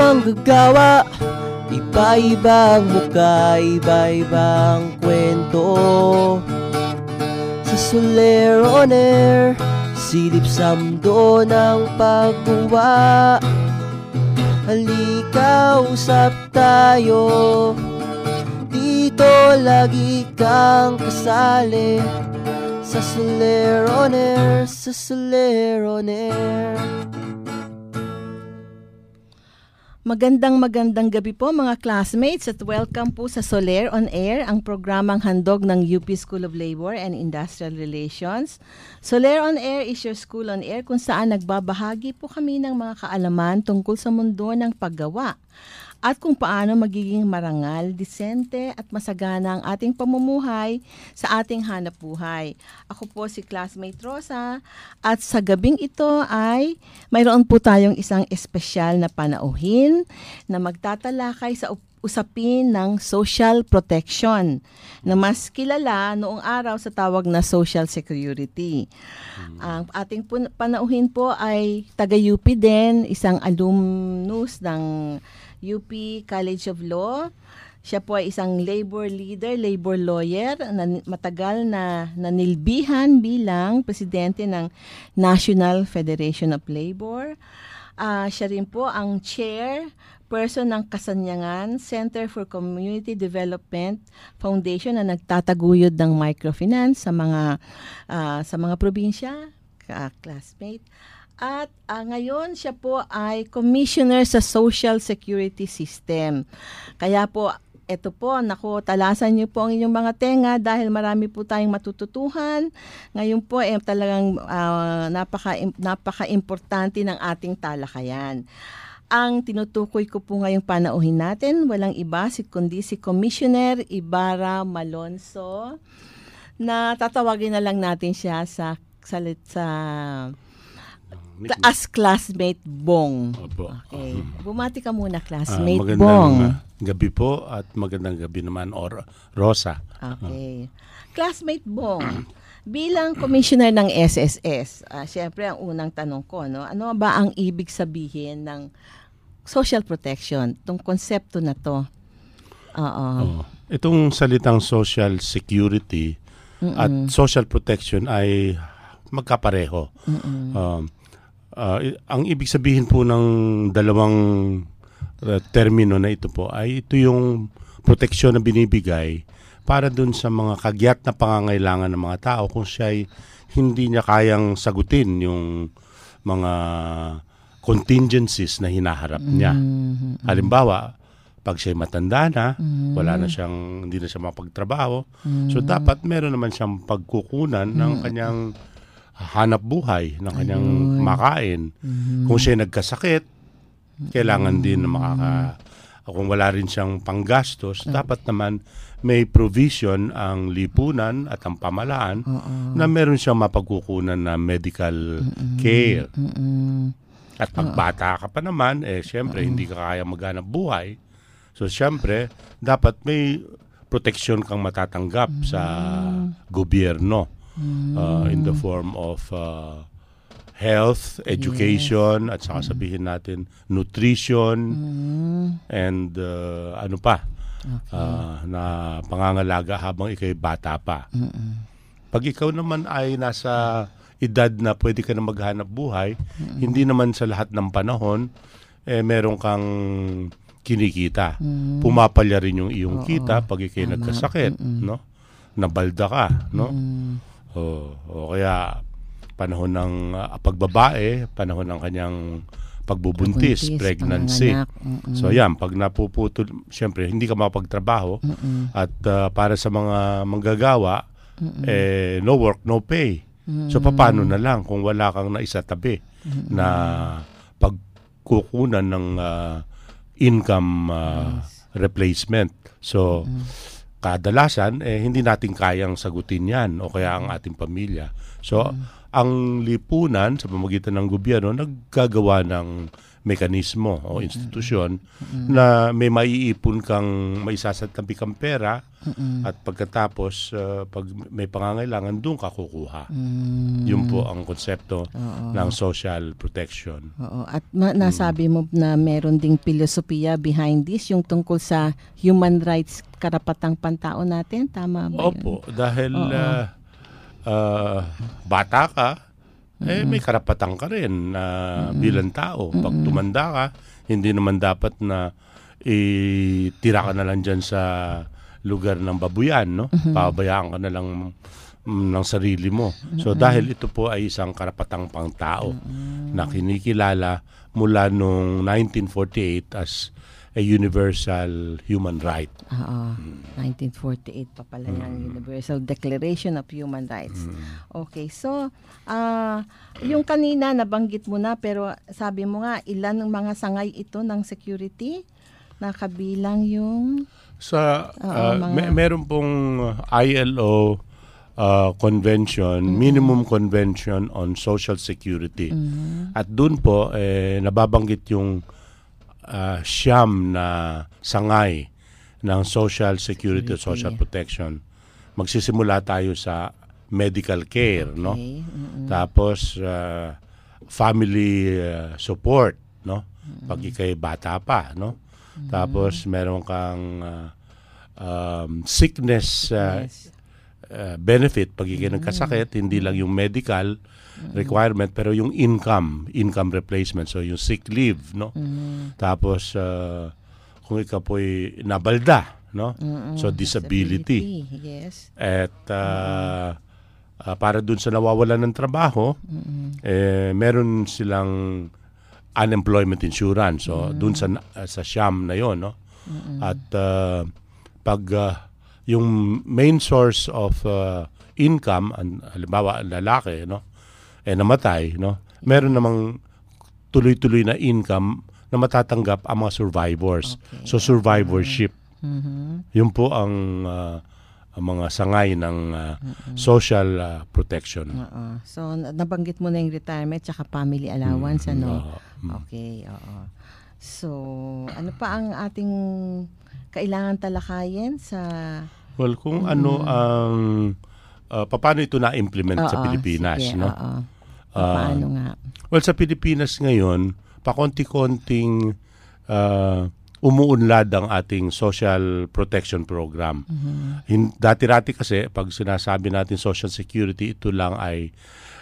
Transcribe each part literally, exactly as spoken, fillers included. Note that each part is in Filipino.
manggagawa, iba-ibang mukha, iba-ibang kwento. Sa Soler on Air, silip sa mundo ng pagguwa. Halika, usap tayo, dito lagi kang kasali. Sa Soler on Air, sa Soler on Air. Magandang magandang gabi po mga classmates at welcome po sa Soler on Air, ang programang handog ng U P School of Labor and Industrial Relations. Soler on Air is your school on air kung saan nagbabahagi po kami ng mga kaalaman tungkol sa mundo ng paggawa at kung paano magiging marangal, disente at masagana ang ating pamumuhay sa ating hanapbuhay. Ako po si Classmate Rosa at sa gabing ito ay mayroon po tayong isang espesyal na panauhin na magtatalakay sa usapin ng social protection na mas kilala noong araw sa tawag na social security. Hmm. Ang ating pun- panauhin po ay taga-U P din, isang alumnus ng U P College of Law. Siya po ay isang labor leader, labor lawyer na matagal na nanilbihan bilang presidente ng National Federation of Labor. Uh, siya rin po ang chair person ng Kasanyagan Center for Community Development Foundation na nagtataguyod ng microfinance sa mga uh, sa mga probinsya, ka-classmate. At uh, ngayon siya po ay commissioner sa Social Security System. Kaya po, ito po, naku, talasan niyo po ang inyong mga tenga dahil marami po tayong matututuhan. Ngayon po, eh, talagang uh, napaka, napaka-importante ng ating talakayan. Ang tinutukoy ko po ngayong panauhin natin, walang iba si kundi si Commissioner Ibarra Malonzo, na tatawagin na lang natin siya sa salit sa as classmate Bong. Opo. Okay. Bumati ka muna, classmate uh, magandang, Bong. Magandang uh, gabi po at magandang gabi naman or Rosa. Okay. Uh. Classmate Bong, bilang commissioner ng S S S, uh, syempre ang unang tanong ko, no, ano ba ang ibig sabihin ng social protection, itong konsepto na to? Oo. Oh, itong salitang social security Mm-mm. at social protection ay magkapareho. Um, uh, ang ibig sabihin po ng dalawang uh, termino na ito po ay ito yung proteksyon na binibigay para dun sa mga kagyat na pangangailangan ng mga tao kung siya ay hindi niya kayang sagutin yung mga contingencies na hinaharap niya. Mm-hmm. Halimbawa, pag siya'y matanda na, mm-hmm. wala na siyang, hindi na siya mapagtrabaho, mm-hmm. so dapat meron naman siyang pagkukunan mm-hmm. ng kanyang hanap buhay, ng kanyang Ayun. makain. Mm-hmm. Kung siya nagkasakit, kailangan mm-hmm. din na makaka... Kung wala rin siyang panggastos, mm-hmm. dapat naman may provision ang lipunan at ang pamalaan uh-uh. na meron siyang mapagkukunan na medical mm-hmm. care. Mm-hmm. At pag bata ka pa naman, eh siyempre uh-uh. hindi ka kaya maghanap buhay. So siyempre, dapat may proteksyon kang matatanggap mm-hmm. sa gobyerno mm-hmm. uh, in the form of uh, health, education, yes. at saka sabihin natin nutrition mm-hmm. and uh, ano pa, okay. uh, na pangangalaga habang ikay bata pa. Mm-hmm. Pag ikaw naman ay nasa edad na pwede ka na maghanap buhay, mm-hmm. hindi naman sa lahat ng panahon, eh meron kang kinikita. Mm-hmm. Pumapalya rin yung iyong Oo, kita pag ikay tama. nagkasakit, mm-hmm. no? Nabalda ka, no? Mm-hmm. O, o kaya panahon ng uh, pagbabae, panahon ng kanyang pagbubuntis, Pagbuntis, pregnancy. Mm-hmm. So yan, pag napuputol, siyempre hindi ka makapagtrabaho mm-hmm. at uh, para sa mga manggagawa, mm-hmm. eh no work, no pay. Mm-hmm. So paano na lang kung wala kang naisatabi mm-hmm. na pagkukunan ng uh, income uh, yes. replacement. So mm-hmm. kadalasan eh hindi natin kayang sagutin 'yan o kaya ang ating pamilya. So mm-hmm. ang lipunan sa pamamagitan ng gobyerno naggagawa ng mekanismo o institusyon mm-hmm. na may maiipon kang maisasatabi kang pera mm-hmm. at pagkatapos uh, pag may pangangailangan doon ka kukuha. Mm-hmm. Yun po ang konsepto Oo. ng social protection. Oo. At ma- nasabi mo na meron ding filosofiya behind this, yung tungkol sa human rights, karapatang pantao natin. Tama ba yun? Opo, dahil uh, Uh, bata ka, mm-hmm. eh may karapatan ka rin na uh, mm-hmm. bilang tao. Pag tumanda ka, hindi naman dapat na itira ka na lang dyan sa lugar ng babuyan, no? Mm-hmm. Pabayaan ka na lang mm, ng sarili mo. So mm-hmm. dahil ito po ay isang karapatang pangtao mm-hmm. na kinikilala mula noong nineteen forty-eight as a universal human right. Oo. Mm. nineteen forty-eight pa pala mm. yung Universal Declaration of Human Rights. Mm. Okay. So, uh, yung kanina nabanggit mo na pero sabi mo nga ilan ng mga sangay ito ng security na kabilang yung sa uh, uh, mga... may, meron pong I L O uh, convention, mm-hmm. minimum convention on social security. Mm-hmm. At doon po eh, nababanggit yung Uh, siyam na sangay ng social security, security. social protection. Magsisimula tayo sa medical care, okay. no? Mm-hmm. Tapos uh, family uh, support, no? Mm-hmm. Pag ikay bata pa, no? Mm-hmm. Tapos meron kang uh, um, sickness uh, yes. uh, benefit pag ikay mm-hmm. nagkasakit, hindi lang yung medical requirement pero yung income income replacement, so yung sick leave, no mm-hmm. tapos uh, kung ikaw po'y nabalda, no mm-hmm. so disability, disability. Yes. At uh, mm-hmm. uh, para dun sa nawawalan ng trabaho mm-hmm. eh meron silang unemployment insurance, so mm-hmm. dun sa uh, sa siyam na yon, no mm-hmm. at uh, pag uh, yung main source of uh, income, an, halimbawa lalaki, no eh namatay, no? Meron namang tuloy-tuloy na income na matatanggap ang mga survivors. Okay. So survivorship. Mm-hmm. Yun po ang, uh, ang mga sangay ng uh, mm-hmm. social uh, protection. Uh-uh. So nabanggit mo na yung retirement tsaka family allowance, mm-hmm. ano? Uh-huh. Okay, oo. So ano pa ang ating kailangan talakayin sa Well, kung mm-hmm. ano ang uh, paano ito na-implement uh-uh. sa Pilipinas, sige, no? Uh-uh. Paano uh, nga? Well, sa Pilipinas ngayon, pakonti-konting uh, umuunlad ang ating social protection program. Mm-hmm. Dati-rati kasi, pag sinasabi natin social security, ito lang ay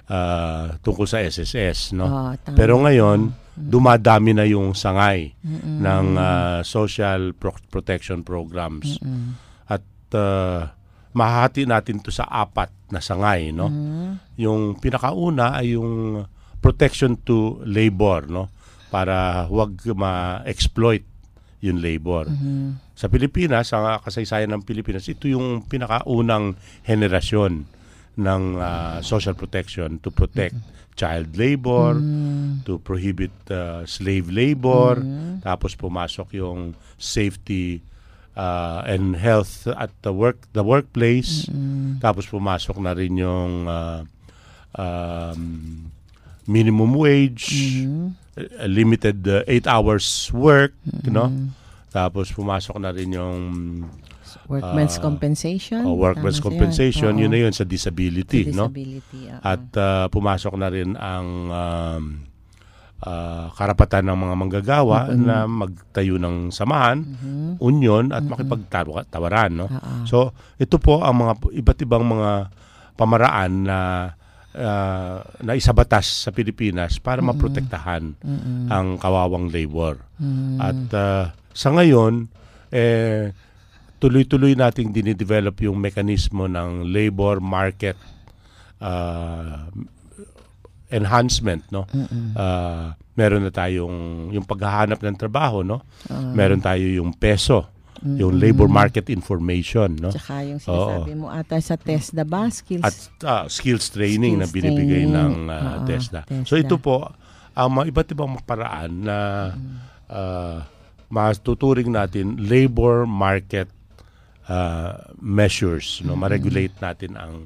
uh, tungkol sa S S S, no? Oh, pero ngayon, mm-hmm. dumadami na yung sangay mm-hmm. ng uh, social pro- protection programs. Mm-hmm. At uh, mahahati natin to sa apat na sangay, no? Mm-hmm. Yung pinakauna ay yung protection to labor, no? Para huwag ma-exploit yung labor. Mm-hmm. Sa Pilipinas, sa kasaysayan ng Pilipinas, ito yung pinakaunang henerasyon ng uh, social protection to protect mm-hmm. child labor, mm-hmm. to prohibit uh, slave labor, mm-hmm. tapos pumasok yung safety Uh, and health at the work the workplace, mm-hmm. tapos pumasok na rin yung uh, um, minimum wage, mm-hmm. uh, limited uh, eight hours work, mm-hmm. no? Tapos pumasok na rin yung workman's uh, compensation. Oh, workman's Tama compensation, yun. yun na yun sa disability, sa no? Disability, uh-huh. At uh, pumasok na rin ang um, Uh, karapatan ng mga manggagawa mm-hmm. na magtayo ng samahan, mm-hmm. union at mm-hmm. makipagtawaran, no? Uh-uh. So ito po ang mga iba't ibang mga pamaraan na uh, na isabatas sa Pilipinas para mm-hmm. maprotektahan mm-hmm. ang kawawang labor. Mm-hmm. At uh, sa ngayon eh tuloy-tuloy nating dinidevelop yung mekanismo ng labor market uh, enhancement, no? Uh, meron na tayong yung paghahanap ng trabaho, no? Uh, meron tayo yung peso, mm-hmm. yung labor market information, no? Tsaka yung sinasabi Oo. mo ata sa TESDA ba? Skills, At uh, skills training skills na binibigay training. ng uh, Oo, TESDA. TESDA. So ito po, ang uh, iba't ibang paraan na uh, matuturing natin labor market uh, measures, no? Ma-regulate natin ang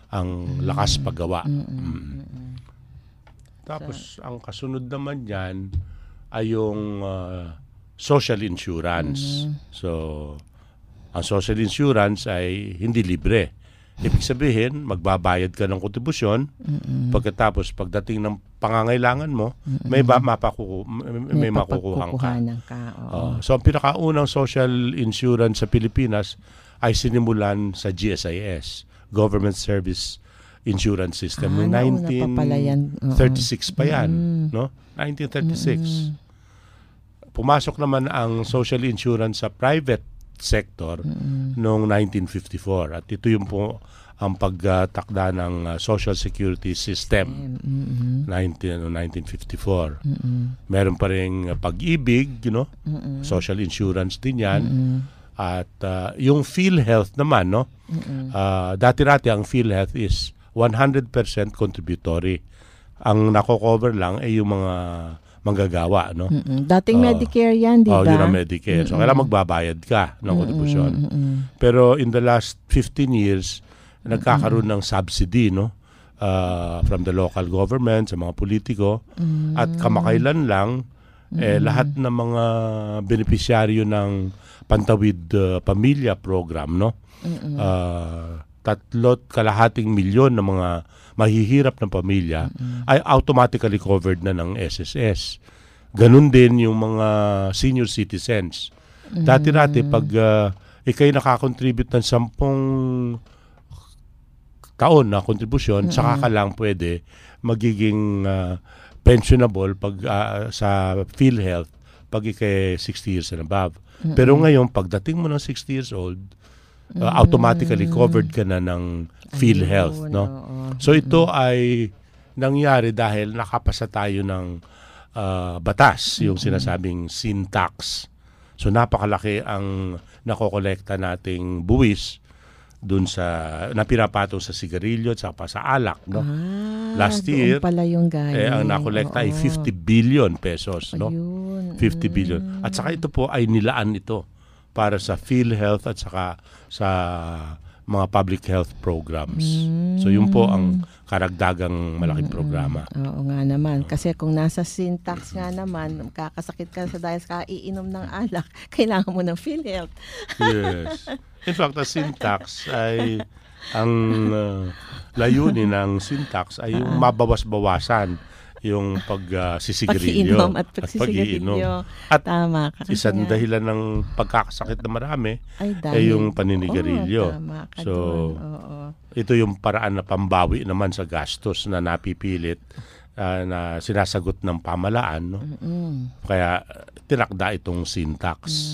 ang lakas paggawa. Mm-mm. Mm. Tapos ang kasunod naman diyan ay yung uh, social insurance. Mm-hmm. So ang social insurance ay hindi libre. Ibig sabihin, magbabayad ka ng kontribusyon. Mm-mm. Pagkatapos, pagdating ng pangangailangan mo, Mm-mm. may ba, mapakuku, may, may, may makukuhang ka. ka Uh, so, ang pinakaunang social insurance sa Pilipinas ay sinimulan sa G S I S, Government Service Insurance System. Ah, Noong nineteen thirty-six pa yan. Mm-mm. No? nineteen thirty-six. Mm-mm. Pumasok naman ang social insurance sa private sector mm-hmm. noong nineteen fifty-four at ito yung po ang pagtakda ng uh, Social Security System mm-hmm. nineteen fifty-four. Mm-hmm. Meron pa ring uh, pag-ibig, you know, mm-hmm. social insurance din yan. Mm-hmm. At uh, yung PhilHealth naman, no, mm-hmm. uh, dati-dati ang PhilHealth is one hundred percent contributory. Ang nako-cover lang ay yung mga manggagawa, no? Mm-mm. Dating uh, Medicare yan, di ba? Oh, yun ang Medicare. So, kailangan magbabayad ka ng kontribusyon. Pero in the last fifteen years, mm-mm. nagkakaroon ng subsidy, no? Uh, from the local government, sa mga politiko. Mm-mm. At kamakailan lang, mm-mm. eh, lahat ng mga benepisyaryo ng Pantawid uh, Pamilya Program, no? Uh, tatlot kalahating milyon ng mga mahihirap ng pamilya mm-hmm. ay automatically covered na ng S S S. Ganun din yung mga senior citizens. Mm-hmm. Dati-dati pag uh, ikay nakakontribute ng sampung taon na kontribusyon, mm-hmm. saka ka lang pwede magiging uh, pensionable pag uh, sa PhilHealth pag ikay sixty years and above. Mm-hmm. Pero ngayon, pagdating mo ng sixty years old, uh, automatically covered ka na ng PhilHealth, no? So ito ay nangyari dahil nakapasa tayo ng uh, batas, yung sinasabing sin tax. So napakalaki ang nakokolekta nating buwis dun sa napirapatong sa sigarilyo at saka sa alak, no? Ah, last year pala yung eh, ang nakolekta ay fifty billion pesos, no? Ayun. fifty billion. At saka ito po ay nilaan ito para sa PhilHealth at saka sa mga public health programs. Mm. So yun po ang karagdagang malaking programa. Oo nga naman. Kasi kung nasa sin tax nga naman, kakasakit ka sa dahil sa kaiinom ng alak, kailangan mo ng PhilHealth. Yes. In fact, ang sin tax ay ang uh, layunin ng sin tax ay yung mabawas-bawasan yung pagsisigarilyo uh, at pagsisigarilyo. At tama ka. Isang nga. dahilan ng pagkakasakit na marami ay, ay yung paninigarilyo. Oh, tama ka so, dun. Oo. Ito yung paraan na pambawi naman sa gastos na napipilit uh, na sinasagot ng pamalaan. No? Mm-mm. Kaya tinakda itong sin tax.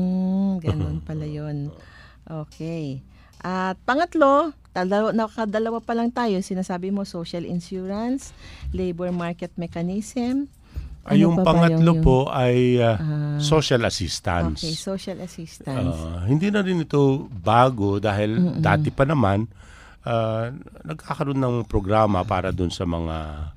Mm, ganun pala yun. Okay. At pangatlo, Dalawa, nakadalawa pa lang tayo. Sinasabi mo social insurance, labor market mechanism. Ay, ano yung pangatlo yung, po ay uh, uh, social assistance. Okay, social assistance. Uh, hindi na rin ito bago dahil Mm-mm. dati pa naman uh, nagkakaroon ng programa para dun sa mga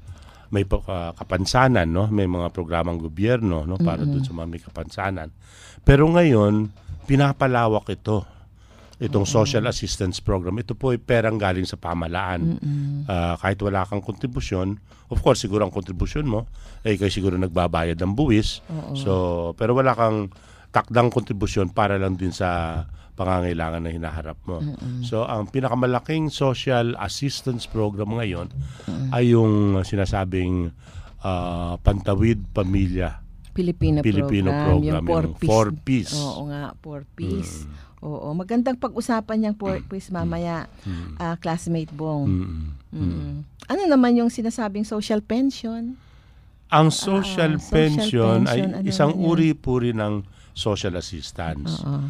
may uh, kapansanan, no? May mga programang gobyerno, no? Para Mm-mm. dun sa mga may kapansanan. Pero ngayon, pinapalawak ito. Itong Uh-oh. social assistance program, ito po ay perang galing sa pamahalaan. Uh, kahit wala kang kontribusyon, of course, siguro ang kontribusyon mo, eh kayo siguro nagbabayad ng buwis. Uh-oh. So, pero wala kang takdang kontribusyon para lang din sa pangangailangan na hinaharap mo. Uh-oh. So, ang pinakamalaking social assistance program ngayon Uh-oh. ay yung sinasabing uh, Pantawid Pamilya Filipino, Filipino program, program yung four piece. Oo nga, four piece. Mm. Oo, magandang pag-usapan yung four piece mamaya, mm. uh, classmate Bong. Mm. Mm. Ano naman yung sinasabing social pension? Ang social, uh, pension, social pension ay ano isang uri po rin ng social assistance. Uh-uh.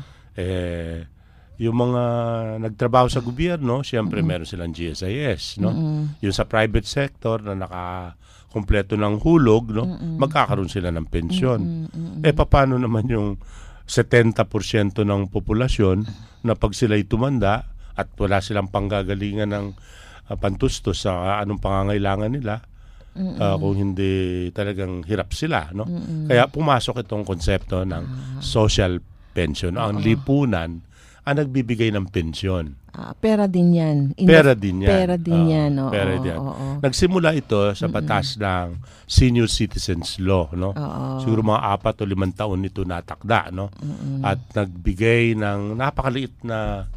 Eh, yung mga nagtrabaho sa gobyerno, siyempre uh-uh. meron silang G S I S, no? Uh-uh. Yung sa private sector na naka kompleto ng hulog, no? Mm-mm. Magkakaroon sila ng pensyon. Mm-mm. Eh, paano naman yung seventy percent ng populasyon na pag sila'y tumanda at wala silang panggagalingan ng uh, pantustos sa uh, anong pangangailangan nila, uh, kung hindi talagang hirap sila, no? Mm-mm. Kaya pumasok itong konsepto ng social pension. Ang lipunan ang nagbibigay ng pensyon. Ah, pera din yan. In Pera the, din yan. Pera din Oo, yan. Oo, pera din yan. oo, oo. Nagsimula ito sa batas ng Senior Citizens Law, no? Oo. Siguro mga apat o limang taon ito natakda, no? Mm-mm. At nagbigay ng napakaliit na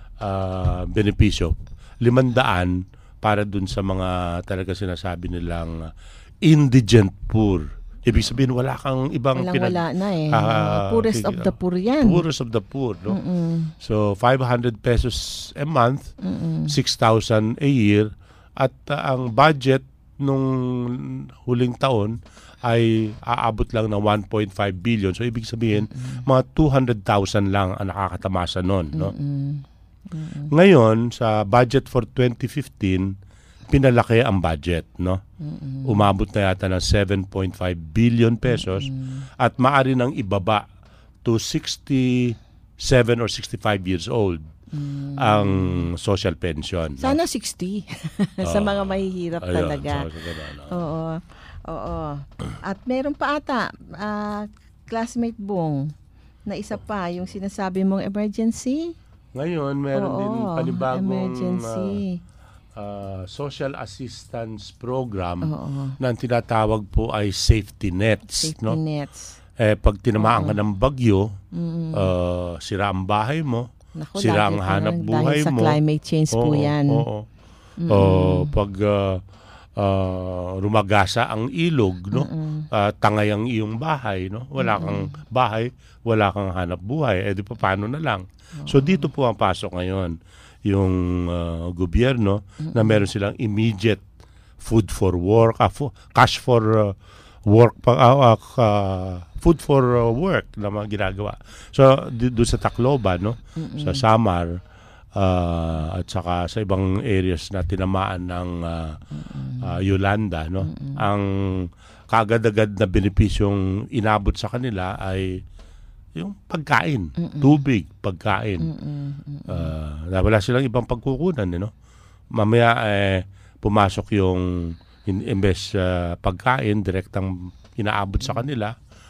uh, benepisyo, limandaan para dun sa mga talaga sinasabi nilang indigent poor. Ibig sabihin, wala kang ibang Walang pinag... wala na eh. Ah, Poorest sige, of the poor yan. Poorest of the poor, no? Mm-mm. So, five hundred pesos a month, Mm-mm. six thousand a year, at uh, ang budget nung huling taon ay aabot lang ng one point five billion. So, ibig sabihin, mm-hmm. mga two hundred thousand lang ang nakakatamasa nun, no? Mm-mm. Mm-mm. Ngayon, sa budget for twenty fifteen, pinalaki ang budget, no? Mm-mm. Umabot na yata ng seven point five billion pesos, Mm-mm. at maaari nang ibaba to sixty-seven or sixty-five years old Mm. ang social pension. no? Sana sixty sa Oo. mga mahihirap Ayun, talaga. so, so, ganun, no? Oo. Oo. At meron pa ata, ah, classmate Bong, na isa pa, yung sinasabi mong emergency. Ngayon, meron Oo, din panibagong emergency. uh, uh, social assistance program Oo. na ang tinatawag po ay safety nets. Safety no? nets. Eh, pag tinamaan Oo. ka ng bagyo, Mm. uh, sira ang bahay mo, Naku, sira lagi ang pa hanap yan. buhay Dahil sa mo. climate change po Oo, yan. Oo. Mm-mm. Oh, pag uh, uh, rumagasa ang ilog, no? Mm-mm. Uh, tangay ang iyong bahay, no? Wala kang bahay, wala kang hanap buhay. Eh di pa paano na lang? So dito po ang pasok ngayon yung uh, gobyerno na meron silang immediate food for work, uh, fo- cash for uh, work, pa, uh, uh, food for uh, work na mga ginagawa. So di- doon sa Tacloban, no? Sa Samar, uh, at saka sa ibang areas na tinamaan ng uh, uh, Yolanda, no? Ang kaagad-agad na benepisyong inabot sa kanila ay yung pagkain, Mm-mm. tubig, pagkain. Mm-mm. Uh, na wala silang ibang pagkukunan, you know? Mamaya eh, pumasok yung in, imbes uh, pagkain, direktang inaabot sa kanila,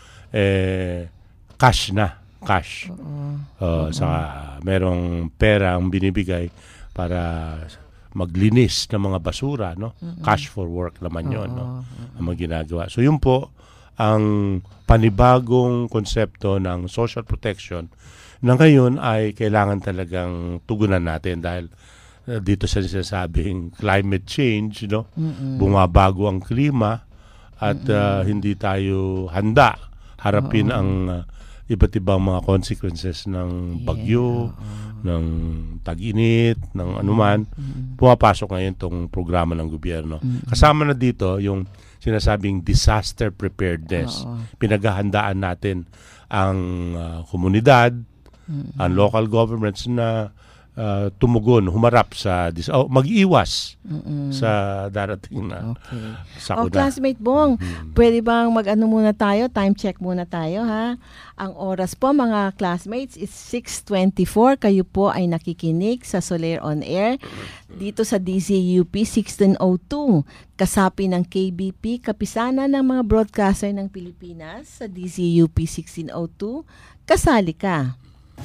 eh, cash na, cash. Oo. Uh, saka merong pera ang binibigay para maglinis ng mga basura, no? Cash for work naman yun, no? Ang mga ginagawa. So yun po ang panibagong konsepto ng social protection na ngayon ay kailangan talagang tugunan natin dahil uh, dito sa sinasabing climate change, no? Mm-mm. Bumabago ang klima at uh, hindi tayo handa harapin ang uh, iba't ibang mga consequences ng bagyo, ng tag-init, ng anuman. Pumapasok ngayon tong programa ng gobyerno. Kasama na dito yung sinasabing disaster preparedness. Oo. Pinaghahandaan natin ang uh, komunidad, Mm-mm. ang local governments na uh, tumugon, humarap sa dis- oh, mag-iwas Mm-mm. sa darating na Okay. sakuna. O classmate Bong, pwede bang mag-ano muna tayo? Time check muna tayo, ha? Ang oras po, mga classmates, is six twenty-four. Kayo po ay nakikinig sa Soler on Air dito sa D Z U P sixteen oh two. Kasapi ng K B P, kapisanan ng mga broadcaster ng Pilipinas sa D Z U P sixteen oh two. Kasali ka.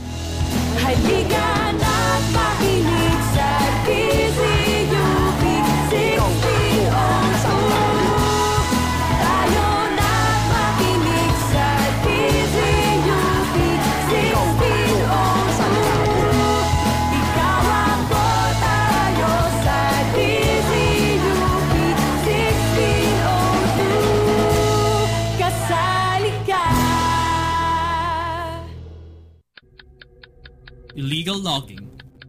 Halika na't makinig sa D Z U P sixteen oh two. Tayo na't makinig sa D Z U P sixteen oh two. Ikaw ako, tayo sa D Z U P sixteen oh two. Kasali ka. Illegal logging,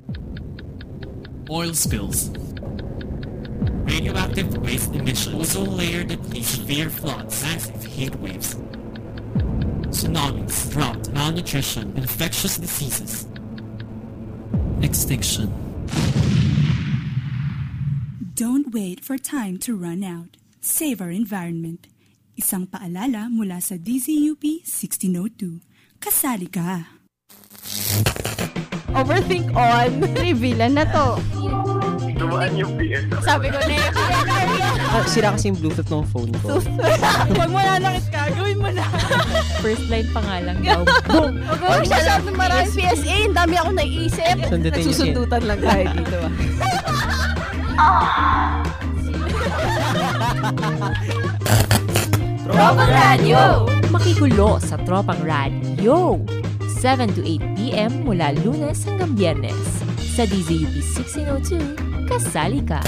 oil spills, radioactive waste emissions, ozone layer depletion, severe floods, massive heat waves, tsunamis, drought, malnutrition, infectious diseases, extinction. Don't wait for time to run out. Save our environment. Isang paalala mula sa D Z U P sixteen oh two. Kasali ka! Overthink on. Reveal na to. Dumaan yung P S. Sabi ko na yun. ka- sira kasi yung Bluetooth ng phone ko. Huwag mo nanakit ka, gawin mo na. First line pa nga lang daw. Boom! Huwag mo masyadong maraming P S A, ang dami akong naiisip. Sundutin niyo siya. Nagsusundutan lang tayo dito. Tropang Radyo! Makigulo sa Tropang Radyo. seven to eight p.m. mula Lunes hanggang Biyernes. Sa D Z U P sixteen oh two, kasali ka.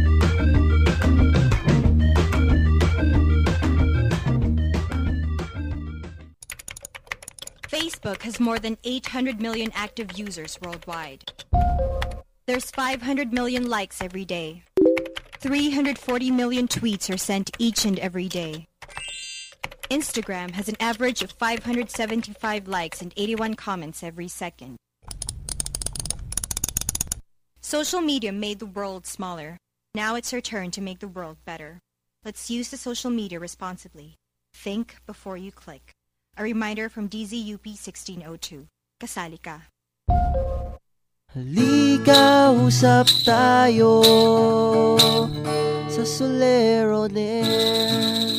Facebook has more than eight hundred million active users worldwide. There's five hundred million likes every day. three hundred forty million tweets are sent each and every day. Instagram has an average of five hundred seventy-five likes and eighty-one comments every second. Social media made the world smaller. Now it's our turn to make the world better. Let's use the social media responsibly. Think before you click. A reminder from D Z U P sixteen oh two. Kasali ka. Halika, usap tayo sa Solero Air.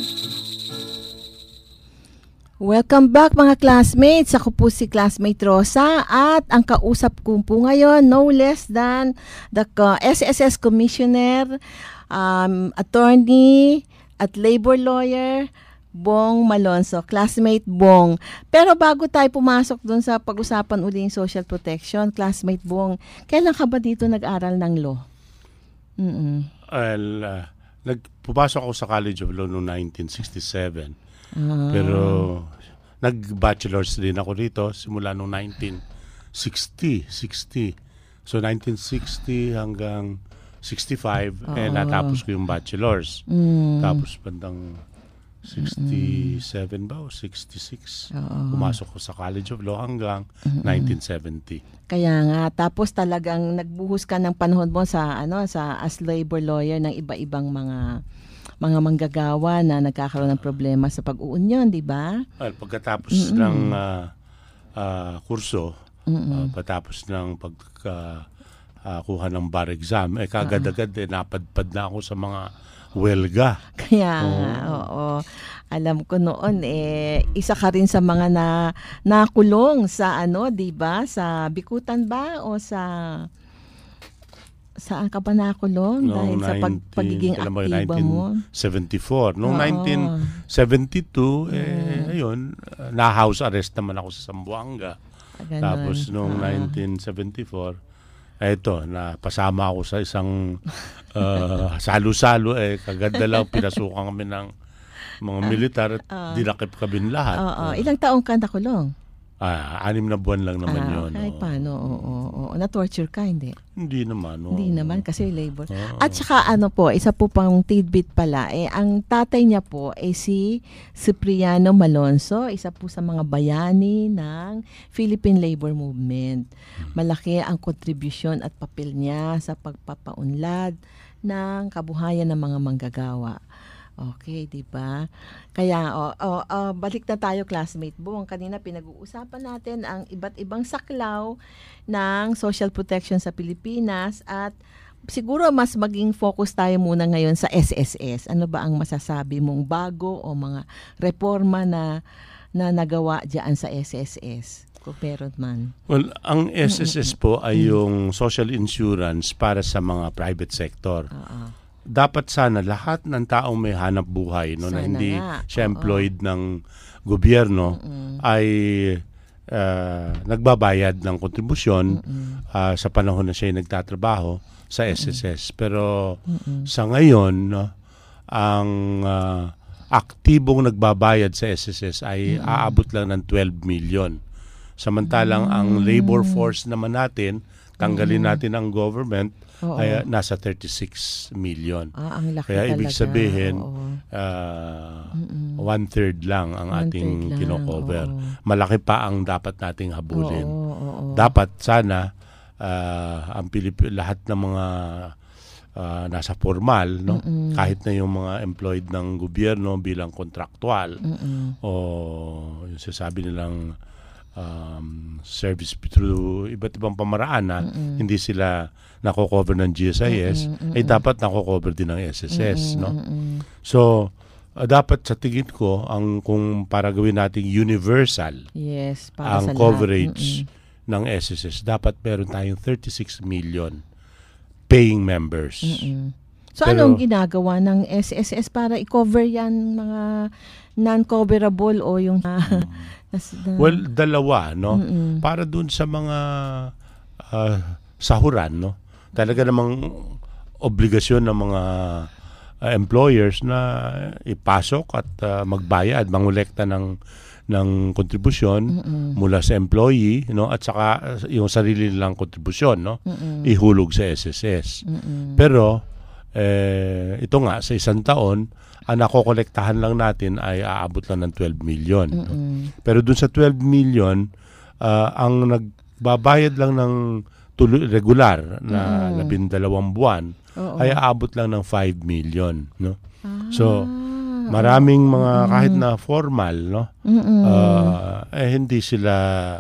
Welcome back mga classmates. Ako po si classmate Rosa at ang kausap ko po ngayon no less than the uh, S S S Commissioner, um, attorney at labor lawyer, Bong Malonzo. Classmate Bong. Pero bago tayo pumasok dun sa pag-usapan uli yung social protection, classmate Bong, kailan ka ba dito nag-aral ng law? Mm-mm. Well, uh, nagpupasok ako sa College of Law noong nineteen sixty-seven. Ah. Pero nag-bachelor's din ako dito simula noong nineteen sixty. So nineteen sixty hanggang sixty-five, eh natapos ko yung bachelor's. Mm. Tapos bandang sixty-seven ba o sixty-six, pumasok ko sa College of Law hanggang nineteen seventy. Kaya nga, tapos talagang nagbuhos ka ng panahon mo sa ano sa as labor lawyer ng iba-ibang mga mga manggagawa na nagkakaroon ng problema sa pag-uunyon, di ba? Well, pagkatapos Mm-mm. ng uh, uh, kurso, uh, patapos ng pagkuha uh, ng bar exam, eh kagad-agad eh, napadpad na ako sa mga welga. Kaya nga, oo. oo. Alam ko noon eh isa ka rin sa mga na nakulong sa ano, 'di ba? Sa Bikutan ba o sa saan ka ba nakulong no, dahil sa pag, pagiging aktiba mo? nineteen seventy-four. Noong nineteen seventy-two, eh, ayun, na house arrest naman ako sa Zamboanga. Ganun. Tapos noong Ah. nineteen seventy-four, eto, napasama ako sa isang uh, salo-salo. Eh, kagad na lang pinasukan kami ng mga militar at Ah. dinakip kami lahat. Oo. Ilang taong ka nakulong? Ah, anim na buwan lang naman ah, yun. Kahit oo. paano, oo, oo. Na-torture ka, hindi? Hindi naman. oo. Hindi naman kasi labor. Oo. At saka ano po, isa po pang tidbit pala, eh, ang tatay niya po ay si Cipriano Malonzo, isa po sa mga bayani ng Philippine Labor Movement. Malaki ang kontribusyon at papel niya sa pagpapaunlad ng kabuhayan ng mga manggagawa. Okay, di ba? Kaya, oh, oh, oh, balik na tayo, classmate Bong. Kanina pinag-uusapan natin ang iba't ibang saklaw ng social protection sa Pilipinas at siguro mas maging focus tayo muna ngayon sa S S S. Ano ba ang masasabi mong bago o mga reforma na, na nagawa dyan sa S S S? Kung meron man. Well, ang S S S po ay yung social insurance para sa mga private sector. Oo. Dapat sana lahat ng taong may hanap buhay no, na Sana hindi nga. siya Oo. employed ng gobyerno ay uh, nagbabayad ng kontribusyon uh, sa panahon na siya ay nagtatrabaho sa S S S. Pero sa ngayon, no, ang uh, aktibong nagbabayad sa S S S ay aabot lang ng twelve million. Samantalang ang labor force naman natin, tanggalin natin ang government, Oo. ay uh, nasa thirty-six million. Ah, ang laki Kaya talaga. ibig sabihin, Oo. uh, one-third lang ang One-third ating lang, kinocover. oo. Malaki pa ang dapat nating habulin. Oo, oo, oo. Dapat sana uh, ang Pilip- lahat ng mga uh, nasa formal, no? Kahit na yung mga employed ng gobyerno bilang kontraktual Mm-mm. o yung sasabi nilang um, service through iba't ibang pamaraan na Mm-mm. hindi sila nako-cover ng G S I S, Mm-mm, ay mm-mm. dapat nako-cover din ng S S S, Mm-mm, no? mm-mm. So, uh, dapat sa tingin ko, ang kung para gawin nating universal Yes, para ang sa coverage lahat. ng S S S, dapat meron tayong thirty-six million paying members. Mm-mm. So Pero- anong ginagawa ng S S S para i-cover yan mga non-coverable o yung uh, nas, na, Well, dalawa, no? Mm-mm. Para dun sa mga uh, sahuran, no? Talaga namang obligasyon ng mga uh, employers na ipasok at uh, magbayad, mangolekta ng ng kontribusyon Mm-mm. mula sa employee, no? At saka uh, yung sarili nilang kontribusyon, no? Mm-mm. Ihulog sa S S S. Mm-mm. Pero eh, ito nga sa isang taon, ang nakokolektahan lang natin ay aabot lang ng twelve million. no? Mm-mm. Pero dun sa twelve million, ah, ang nagbabayad lang ng tuloy, regular na Mm. labindalawang buwan Oo. ay aabot lang ng five million. No? Ah, So, maraming mga Mm. kahit na formal, no, Mm-mm. ah, eh, hindi sila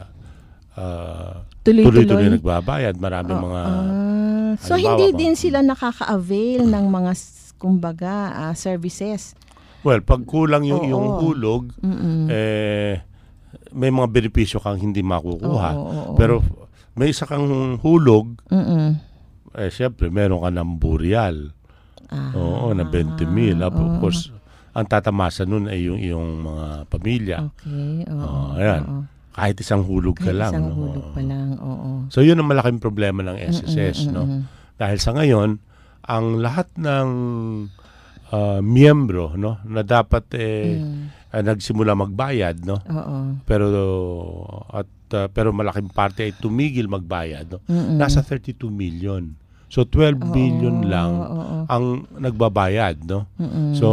ah, Tuloy-tuloy. tuloy-tuloy nagbabayad. Maraming mga Ah, so halimbawa hindi ba? din sila nakaka-avail ng mga s- kumbaga ah, services. well, pag kulang yung Oo. yung hulog, Mm-mm. eh, may mga benepisyo kang hindi makukuha. Oo, oo, oo. Pero may isa kang hulog, Mm-mm. eh syempre meron ka ng burial. Ah, Oo, na twenty mil. Of oo. course, ang tatamasa nun ay yung iyong mga pamilya. Okay, oo. Oo, ayan. oo. Kahit isang hulog ka Kahit lang. isang no? hulog pa lang, oo. So yun ang malaking problema ng S S S. Mm-mm, no? mm-mm. Dahil sa ngayon, ang lahat ng ah, miyembro, no, na dapat eh, Mm. ah, nagsimula magbayad, no? Oo. pero at uh, pero malaking parte ay tumigil magbayad, no? Mm-mm. Nasa thirty-two million. So twelve Oo, million lang oo. ang nagbabayad, no? Mm-mm. So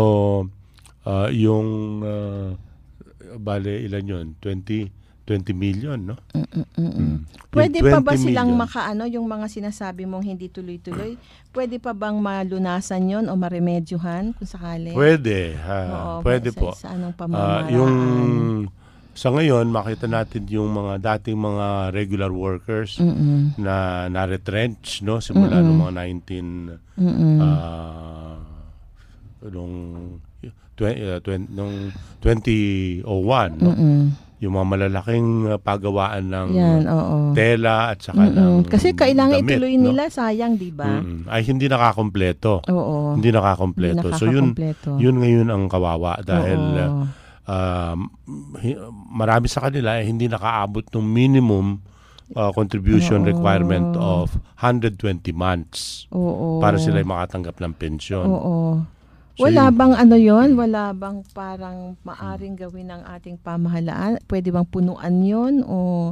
uh, yung uh, bale ilan yun? twenty million, no? Mm-mm. Mm. Pwede Yung pa ba twenty silang million. makaano yung mga sinasabi mong hindi tuloy-tuloy? Pwede pa bang malunasan yon o maremedyohan kung sakali? Pwede, ha, Oo, pwede sa, po. Sa anong Ah, pamamaraan? yung sa ngayon makita natin yung mga dating mga regular workers Mm-mm. na na-retrench, no, simula Mm-mm. noong mga nineteen Mm-mm. ah nung twenty, uh, twenty, nung twenty oh one, no? Mm-mm. Yung mga malalaking uh, pagawaan ng Yan, oo. tela at saka Mm-mm. ng Kasi kailangan damit, ituloy no? nila, sayang, di ba? Mm-mm. Ay hindi nakakompleto. Oo. Hindi nakakompleto. Hindi So yun nakakakompleto. yun ngayon ang kawawa dahil Oo. uh, um, hi- marami sa kanila eh, hindi nakaabot ng minimum uh, contribution Oo. requirement of one hundred twenty months Oo. para sila ay makatanggap ng pensyon. Oo. So Wala yun- bang ano yon? Wala bang parang maaring gawin ng ating pamahalaan? Pwede bang punuan yon o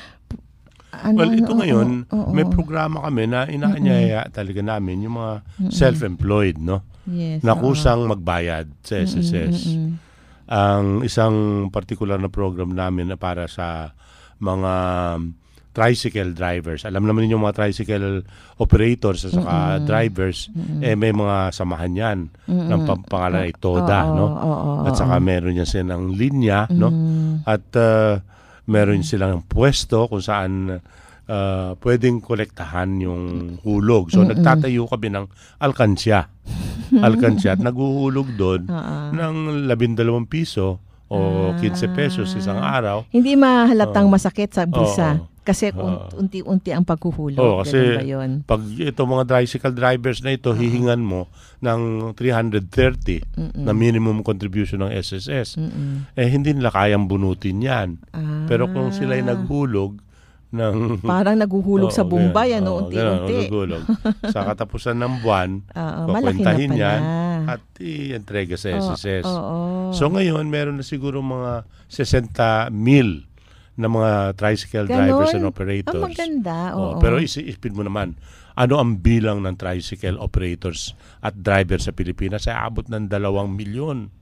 ano, Well, ito ano, ngayon, oo, oo. may programa kami na inaanyaya talaga namin yung mga self-employed, no? Yes, Na oo. kusang magbayad sa S S S. Mm-mm, Ang isang particular na program namin na para sa mga tricycle drivers. Alam naman niyo mga tricycle operators at saka drivers, eh may mga samahan yan ng pang- pangalan ay TODA, Oo, no? oo, oo, At saka meron yan silang linya, no? Mm. At uh, meron silang pwesto kung saan uh, pwedeng kolektahan yung hulog. So nagtatayo kami ng alkansya. Alkansya at naghuhulog doon Oo. ng labindalawang piso o quince pesos isang araw. Hindi mahalatang masakit sa bulsa. Oo. Kasi Oo. unti-unti ang paghuhulog. Oo, kasi Ganun ba yun? pag ito mga tricycle drivers na ito, hihingan mo ng three hundred thirty na minimum contribution ng S S S. Mm-mm. Eh hindi nila kayang bunutin yan. Ah. Pero kung sila ay naghulog ng Parang naguhulog sa Oo, Bombay, ganun. ano, Oo, unti-unti. ganun, naghulog. Sa katapusan ng buwan, Oo, malaki na kukwentahin pala. yan at i-entrega sa S S S. Oo. So ngayon, meron na siguro mga sixty mil na mga tricycle drivers and Ganon. operators. Ang maganda, Oo, oo. pero isipin mo naman, ano ang bilang ng tricycle operators at drivers sa Pilipinas? Ay abot ng dalawang milyon.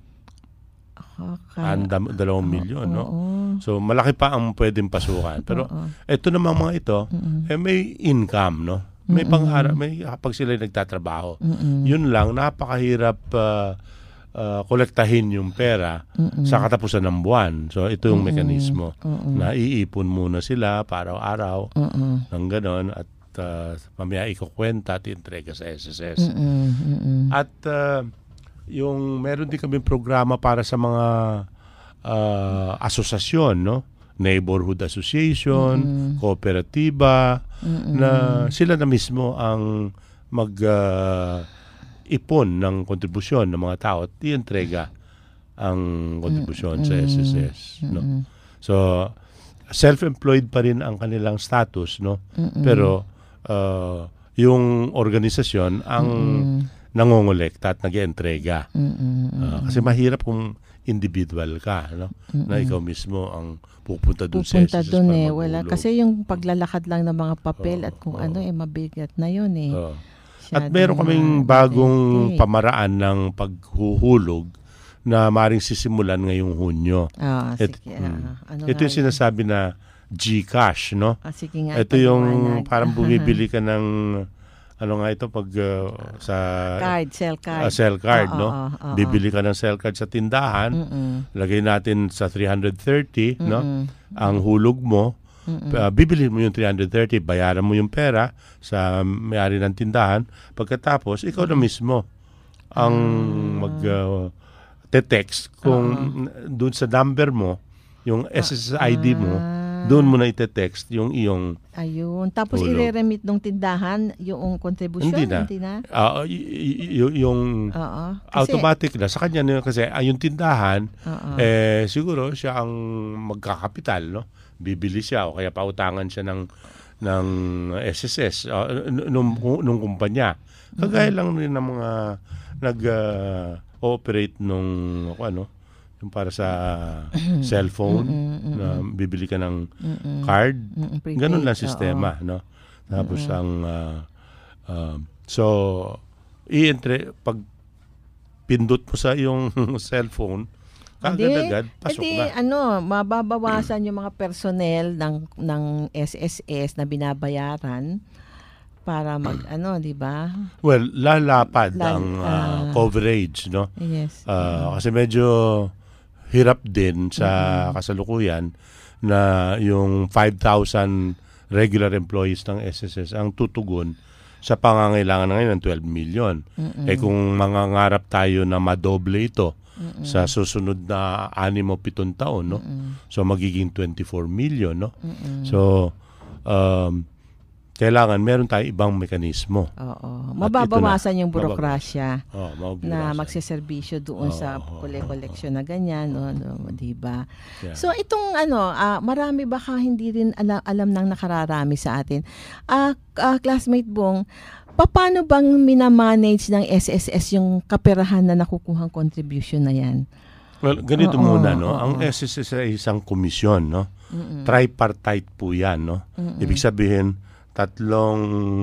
Okay. Ang dam- dalawang milyon, no? Oo. So malaki pa ang pwedeng pasukan. Pero Oo. ito naman mga ito, eh, may income, no? May pangarap, may pag sila nagtatrabaho. Mm-mm. Yun lang, napakahirap uh, uh, kolektahin yung pera Mm-mm. sa katapusan ng buwan. So ito yung Mm-mm. mekanismo Mm-mm. na iipon muna sila para araw Mm-mm. ng ganon at uh, mamaya ikukwenta at entrega sa S S S. Mm-mm. Mm-mm. At uh, yung meron din kami programa para sa mga uh, asosasyon, no? Neighborhood Association, Mm-mm. kooperatiba, Mm-mm. na sila na mismo ang mag uh, ipon ng kontribusyon ng mga tao at i-entrega ang kontribusyon sa S S S, no? So self-employed pa rin ang kanilang status, no? Mm-mm. Pero uh, yung organisasyon ang Mm-mm. nangongolekta at nag-entrega. Mm-mm. Uh, kasi mahirap kung individual ka, no? Na ikaw mismo ang pupunta doon sa Pupunta S S S doon para eh. Wala. maghulog. Kasi yung paglalakad lang ng mga papel Oo, at kung oo. ano eh, mabigat na yun eh. Oo. Masyadong At meron kaming ma- bagong mabigat eh. pamaraan ng paghuhulog na maring sisimulan ngayong Hunyo. Ah, Et- sige. mm. ah, ano Ito nga yung yun? sinasabi na Gcash, no? Ah, sige nga, Ito yung ipaliwanag. parang bumibili ka ng ano nga ito pag uh, sa Card, cell card. uh, cell card, Oo, no? oo, oo. Bibili ka ng cell card sa tindahan, Mm-mm. lagay natin sa three hundred thirty, no? Mm-mm. Ang hulog mo, uh, bibili mo yung three hundred thirty, bayaran mo yung pera sa may-ari ng tindahan. Pagkatapos, ikaw na mismo ang mag uh, te-text kung doon sa number mo, yung S S S I D mo, doon mo na ite-text yung iyong Ayun. Tapos Hulog. i-remit nung tindahan yung contribution. Hindi na. Hindi na. ah, y- y- yung Oo. Kasi- automatic na sa kanya na yun kasi ay yung tindahan Oo. eh siguro siya ang magkakapital, no? Bibili siya o kaya pautangan siya ng ng S S S uh, nung nung kumpanya. Kagaya lang rin ng mga nag uh, operate nung ano yung para sa cellphone na bibili ka ng card. Mm-mm, prepaid. Ganun lang sistema, no? Tapos ang uh, uh, so i-entre pag pindot mo sa yung cellphone, agad-agad pasok edi, na. ano, mababawasan yung mga personnel ng ng S S S na binabayaran para mag ano, 'di ba? Well, lalapad Lal- ang uh, ah. coverage, no? Yes. Uh, kasi medyo hirap din sa kasalukuyan na yung five thousand regular employees ng S S S ang tutugon sa pangangailangan na ngayon ng twelve million. Eh kung mangangarap tayo na madoble ito sa susunod na anim o pitong taon, no? So magiging twenty-four million, no? So um, kailangan meron tayo ibang mekanismo. Oo. At Mababawasan ito na. yung burokrasya Oh, na mababawasan. magseserbisyo doon Oo, sa oo, kole-koleksyon na ganyan, no, no, 'di ba? Yeah. So itong ano, ah, marami baka hindi rin alam, alam ng nakararami sa atin. Ah, ah, classmate Bong, paano bang minamanage ng S S S yung kaperahan na nakukuhang contribution na 'yan? Well, ganito Oo, muna, no? oo. Ang S S S ay isang komisyon, no? Tripartite po 'yan, no? Ibig sabihin tatlong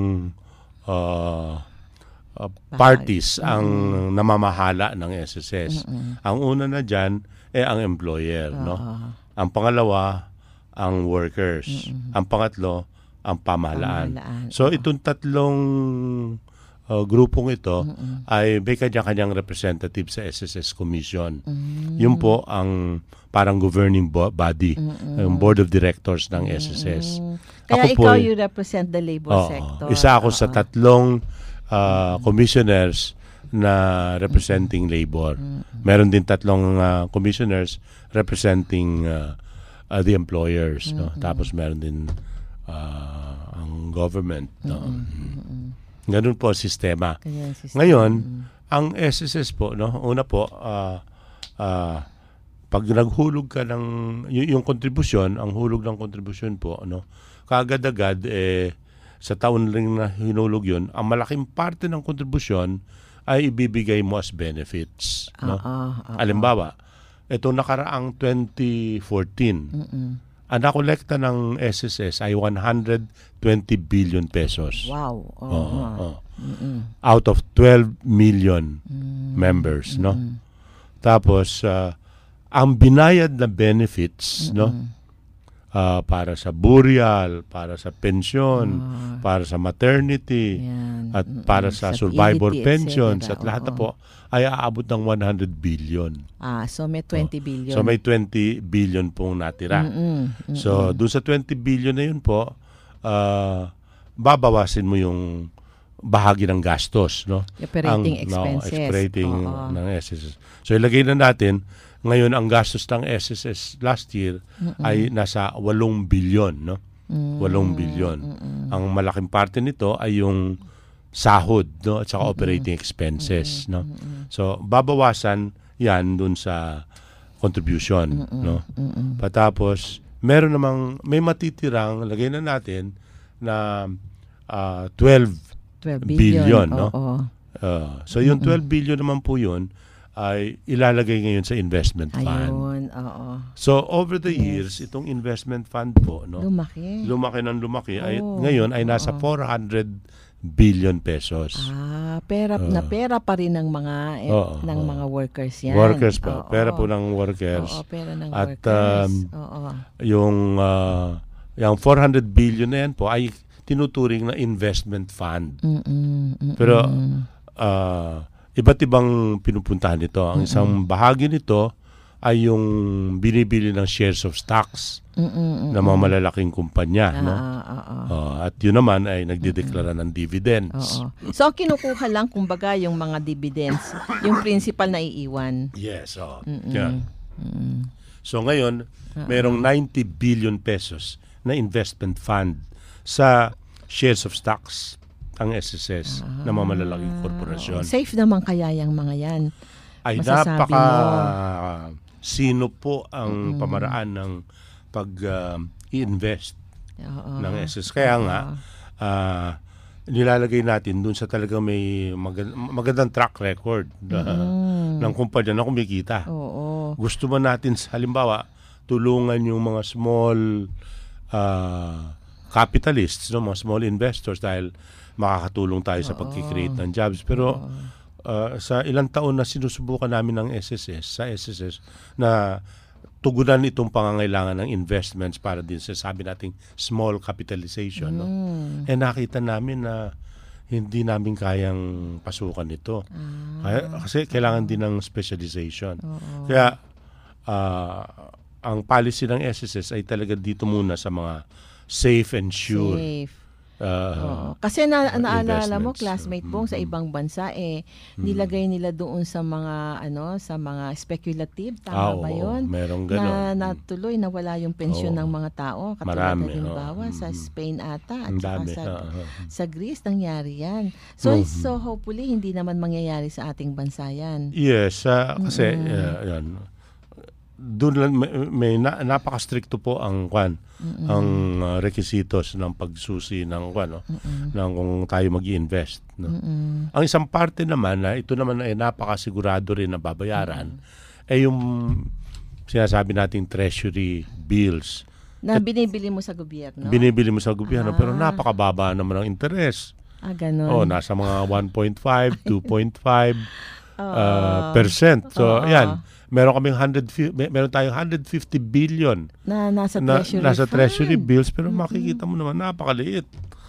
uh, uh, parties ang namamahala ng S S S. Ang una na diyan eh ang employer, no? Ang pangalawa ang workers. Ang pangatlo ang pamahalaan. Pamahalaan, So itong tatlong uh, grupong ito ay may kanya-kanyang representative sa S S S Commission. Yun po ang parang governing bo- body, yung board of directors ng S S S. Kaya Ako po ikaw ay- you represent the labor Oo. sector. Isa ako sa Oo. tatlong uh, commissioners na representing labor. Meron din tatlong uh, commissioners representing uh, uh, the employers, no? Tapos meron din uh, ang government, no? Ganun po ang sistema. Kaya yung system. Ngayon, ang S S S po, no, una po, uh, uh, pag naghulog ka ng, y- yung kontribusyon, ang hulog ng kontribusyon po, no, kaagad-agad, eh, sa taon rin na hinulog yun, ang malaking parte ng kontribusyon ay ibibigay mo as benefits. No? Oo, oo. Halimbawa, ito nakaraang twenty fourteen, ang nakolekta ng S S S ay one hundred twenty billion pesos. Wow. Oo. Oo, oo. Out of twelve million members, no? Tapos uh, ang binayad na benefits, no? uh, para sa burial, para sa pensyon, Ah. para sa maternity, Yan. at Mm-mm. para sa, Sa survivor T D T, pensions, et cetera. at lahat na Oo. po ay aabot ng one hundred billion. Ah, so may twenty billion. So may twenty billion pong natira. Mm-mm. Mm-mm. So doon sa twenty billion na yun po, uh, babawasin mo yung bahagi ng gastos, no? Operating Ang, expenses. No, operating Oo. ng S S S. So ilagay na natin, ngayon ang gastos ng S S S last year ay nasa walong bilyon, no? Mm. Walong bilyon. Ang malaking parte nito ay yung sahod, no, at saka operating expenses, no. So babawasan 'yan dun sa contribution, no. Patapos meron namang may matitirang, lagay na natin na uh, twelve twelve billion, billion, no? Oo. Uh, so yung twelve billion naman po yun ay ilalagay ngayon sa investment fund. Ayun, oo. So over the years, itong investment fund po, no, Lumaki. lumaki ng lumaki, ay, Oo, ngayon ay nasa oo. four hundred billion pesos. Ah, pera na pera pa rin ng mga eh, Oo, ng oo. mga workers yan. Workers po. Oo. Pera po ng workers. Oo, pera ng At, workers. um, Oo. Yung, uh, yung four hundred billion na yan po ay tinuturing na investment fund. Mm-mm, mm-mm. Pero uh, iba't ibang pinupuntahan nito. Ang isang bahagi nito ay yung binibili ng shares of stocks Mm-mm, ng mga malalaking kumpanya. Ah, No? ah, ah, ah. Uh, at yun naman ay nagdideklara ng dividends. Oo. So, ang kinukuha lang, kumbaga, yung mga dividends, yung principal na iiwan. Yes. Oh. Mm-mm. Yeah. Mm-mm. So ngayon, merong ninety billion pesos na investment fund sa shares of stocks ang S S S na mga malalaking korporasyon. Safe naman kaya yung mga yan. Ay masasabi napaka mo. sino po ang pamaraan ng pag-invest Oo. ng S S S. Kaya nga, ah, nilalagay natin dun sa talagang may magand- magandang track record uh, ng kumpanya na kumikita. Oo. Gusto man natin, halimbawa, tulungan yung mga small uh, capitalists, no, mga small investors dahil makakatulong tayo sa pag-create ng jobs. Pero uh, sa ilang taon na sinusubukan namin ng S S S, sa S S S, na tugunan itong pangangailangan ng investments para din sa sabi nating small capitalization. No? Eh nakita namin na hindi namin kayang pasukan ito. Kaya, kasi kailangan din ng specialization. Kaya uh, ang policy ng S S S ay talaga dito muna sa mga safe and sure. Safe. Uh, Oo. Kasi na, naalala mo, investments. classmate Bong, sa ibang bansa, eh, nilagay nila doon sa mga, ano, sa mga speculative. Tama Ah, ba oo, yun? merong Na ganon. natuloy, nawala yung pensyon Oo. ng mga tao. Katulad Marami, na halimbawa oo. sa Mm. Spain ata at Ang saka dami. sa, Ah, ah. sa Greece, nangyari yan. So, Mhm. so hopefully, hindi naman mangyayari sa ating bansa yan. Yes, uh, kasi uh, yan. Doon lang may, may na, napaka-stricto po ang kwan, ang uh, requisitos ng pagsusi ng kwan, no? ng kung tayo mag-i-invest, no? Ang isang parte naman na ito naman ay napakasigurado rin na babayaran ay yung sinasabi nating treasury bills. Na binibili mo sa gobyerno? Binibili mo sa gobyerno Ah. pero napakababa naman ang interest. Ah, ganun. Oh, nasa mga one point five, two point five Oo. uh, percent. So, Oo. yan. Meron kaming one hundred fi- may- meron tayong one hundred fifty billion na nasa na treasury nasa fund. treasury bills pero makikita mo naman napakaliit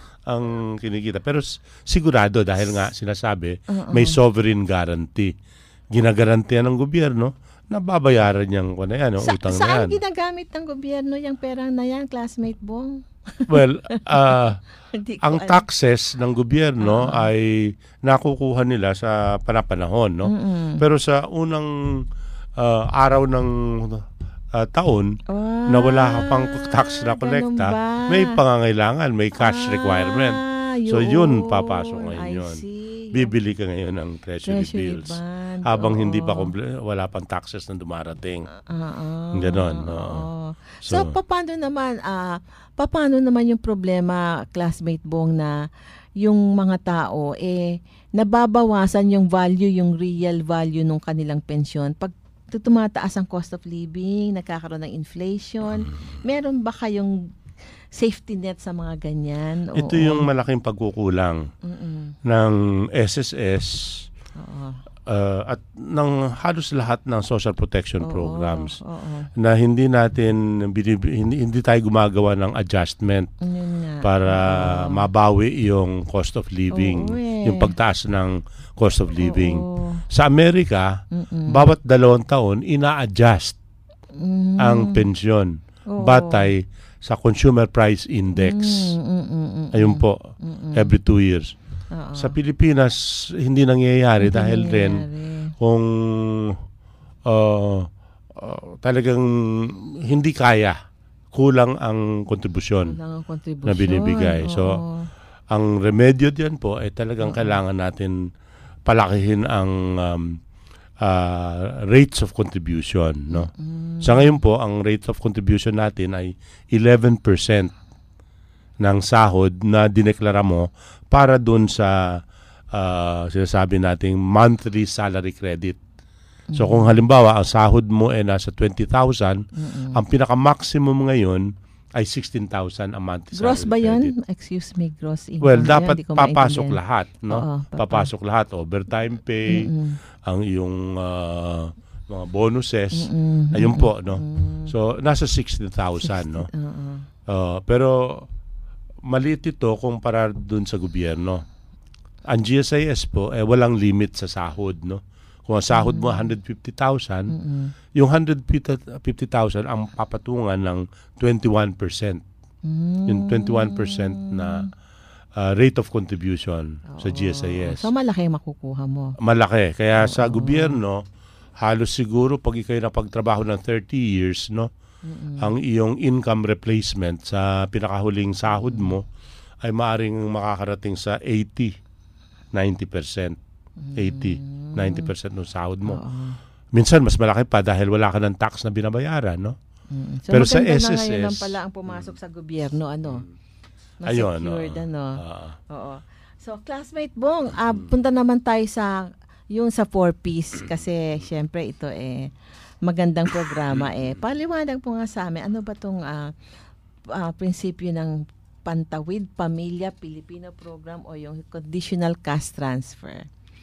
ang kinikita. Pero s- sigurado dahil nga sinasabi may sovereign guarantee. Ginagarantiyan ng gobyerno na babayaran niyang kung ano yan, ang Sa, utang na saan yan. ginagamit ng gobyerno yung perang na yan, classmate Bong? Well, ah Hindi ko ang alam. taxes ng gobyerno ay nakukuha nila sa panapanahon, no? Pero sa unang ah, araw ng ah, taon Ah, na wala ka pang tax na ganun kolekta, ba? may pangangailangan, may cash Ah, requirement. So yun papasok ngayon I yun. see. Bibili ka ngayon ng treasury, Treasury bills bond, habang oo. hindi pa komple- wala pang taxes na dumarating. Ah, ah, Ganon, oo. oo. So- So, paano naman, ah, paano naman yung problema, classmate Bong, na yung mga tao, eh, nababawasan yung value, yung real value ng kanilang pensyon. Pag tumataas ang cost of living, nagkakaroon ng inflation, meron ba kayong safety net sa mga ganyan? Ito Oo. yung malaking pagkukulang Mm-mm. ng S S S Oo. uh, at ng halos lahat ng social protection Oo, programs oo. na hindi natin binib- hindi, hindi tayo gumagawa ng adjustment Yun nga. para Oo. mabawi yung cost of living, Oo, eh. yung pagtaas ng cost of living. Oo. Sa Amerika, Mm-mm. bawat dalawang taon ina-adjust Mm. ang pensyon Oo. batay sa Consumer Price Index. Mm, mm, mm, mm, Ayun po, mm, mm. every two years. Oo. Sa Pilipinas, hindi nangyayari Hindi dahil rin nangyayari. kung uh, uh, talagang hindi kaya, kulang ang kontribusyon Kulang ang kontribusyon. na binibigay. So, Oo. ang remedyo diyan po ay talagang kailangan natin palakihin ang um, uh, rates of contribution. No? Mm. Sa ngayon po, ang rate of contribution natin ay eleven percent ng sahod na dineklara mo para dun sa uh, sinasabi nating monthly salary credit. So kung halimbawa ang sahod mo ay nasa twenty thousand, ang pinaka-maximum ngayon ay sixteen thousand a month. Gross salary ba yun? credit. Excuse me, gross income. Well, ba yun? dapat Di ko papasok maintindihan. lahat, no? Oo, papa- papasok lahat, overtime pay, Mm-mm. ang iyong uh, mga bonuses. Mm-mm. Ayun po, no? So nasa sixteen thousand, no? Oo. Uh, pero maliit ito kumpara dun sa gobyerno. Ang G S I S po, eh, walang limit sa sahod, no? Kung ang sahod mo one hundred fifty thousand, Mm-mm. yung one hundred fifty thousand ang papatungan ng twenty-one percent. Yung twenty-one percent na uh, rate of contribution sa G S I S. So, malaki makukuha mo. Malaki. Kaya sa gobyerno, halos siguro pag ikaw'y napagtrabaho ng thirty years, no? Ang iyong income replacement sa pinakahuling sahod mo ay maaring makakarating sa eighty, ninety percent. eighty, ninety percent ng sahod mo. Minsan mas malaki pa dahil wala ka ng tax na binabayaran, no? Mm. So, Pero sa maganda S na S S, ngayon lang pala ang pumasok sa gobyerno, ano? Ayun, Na-secured, oo. ano? Ah. Oo. So, classmate Bong, ah, punta naman tayo sa yung sa four-piece kasi syempre ito eh magandang programa eh. Paliwanag po nga sa amin, ano ba itong ah, ah, prinsipyo ng Pantawid Pamilya Pilipino Program o yung Conditional Cash Transfer?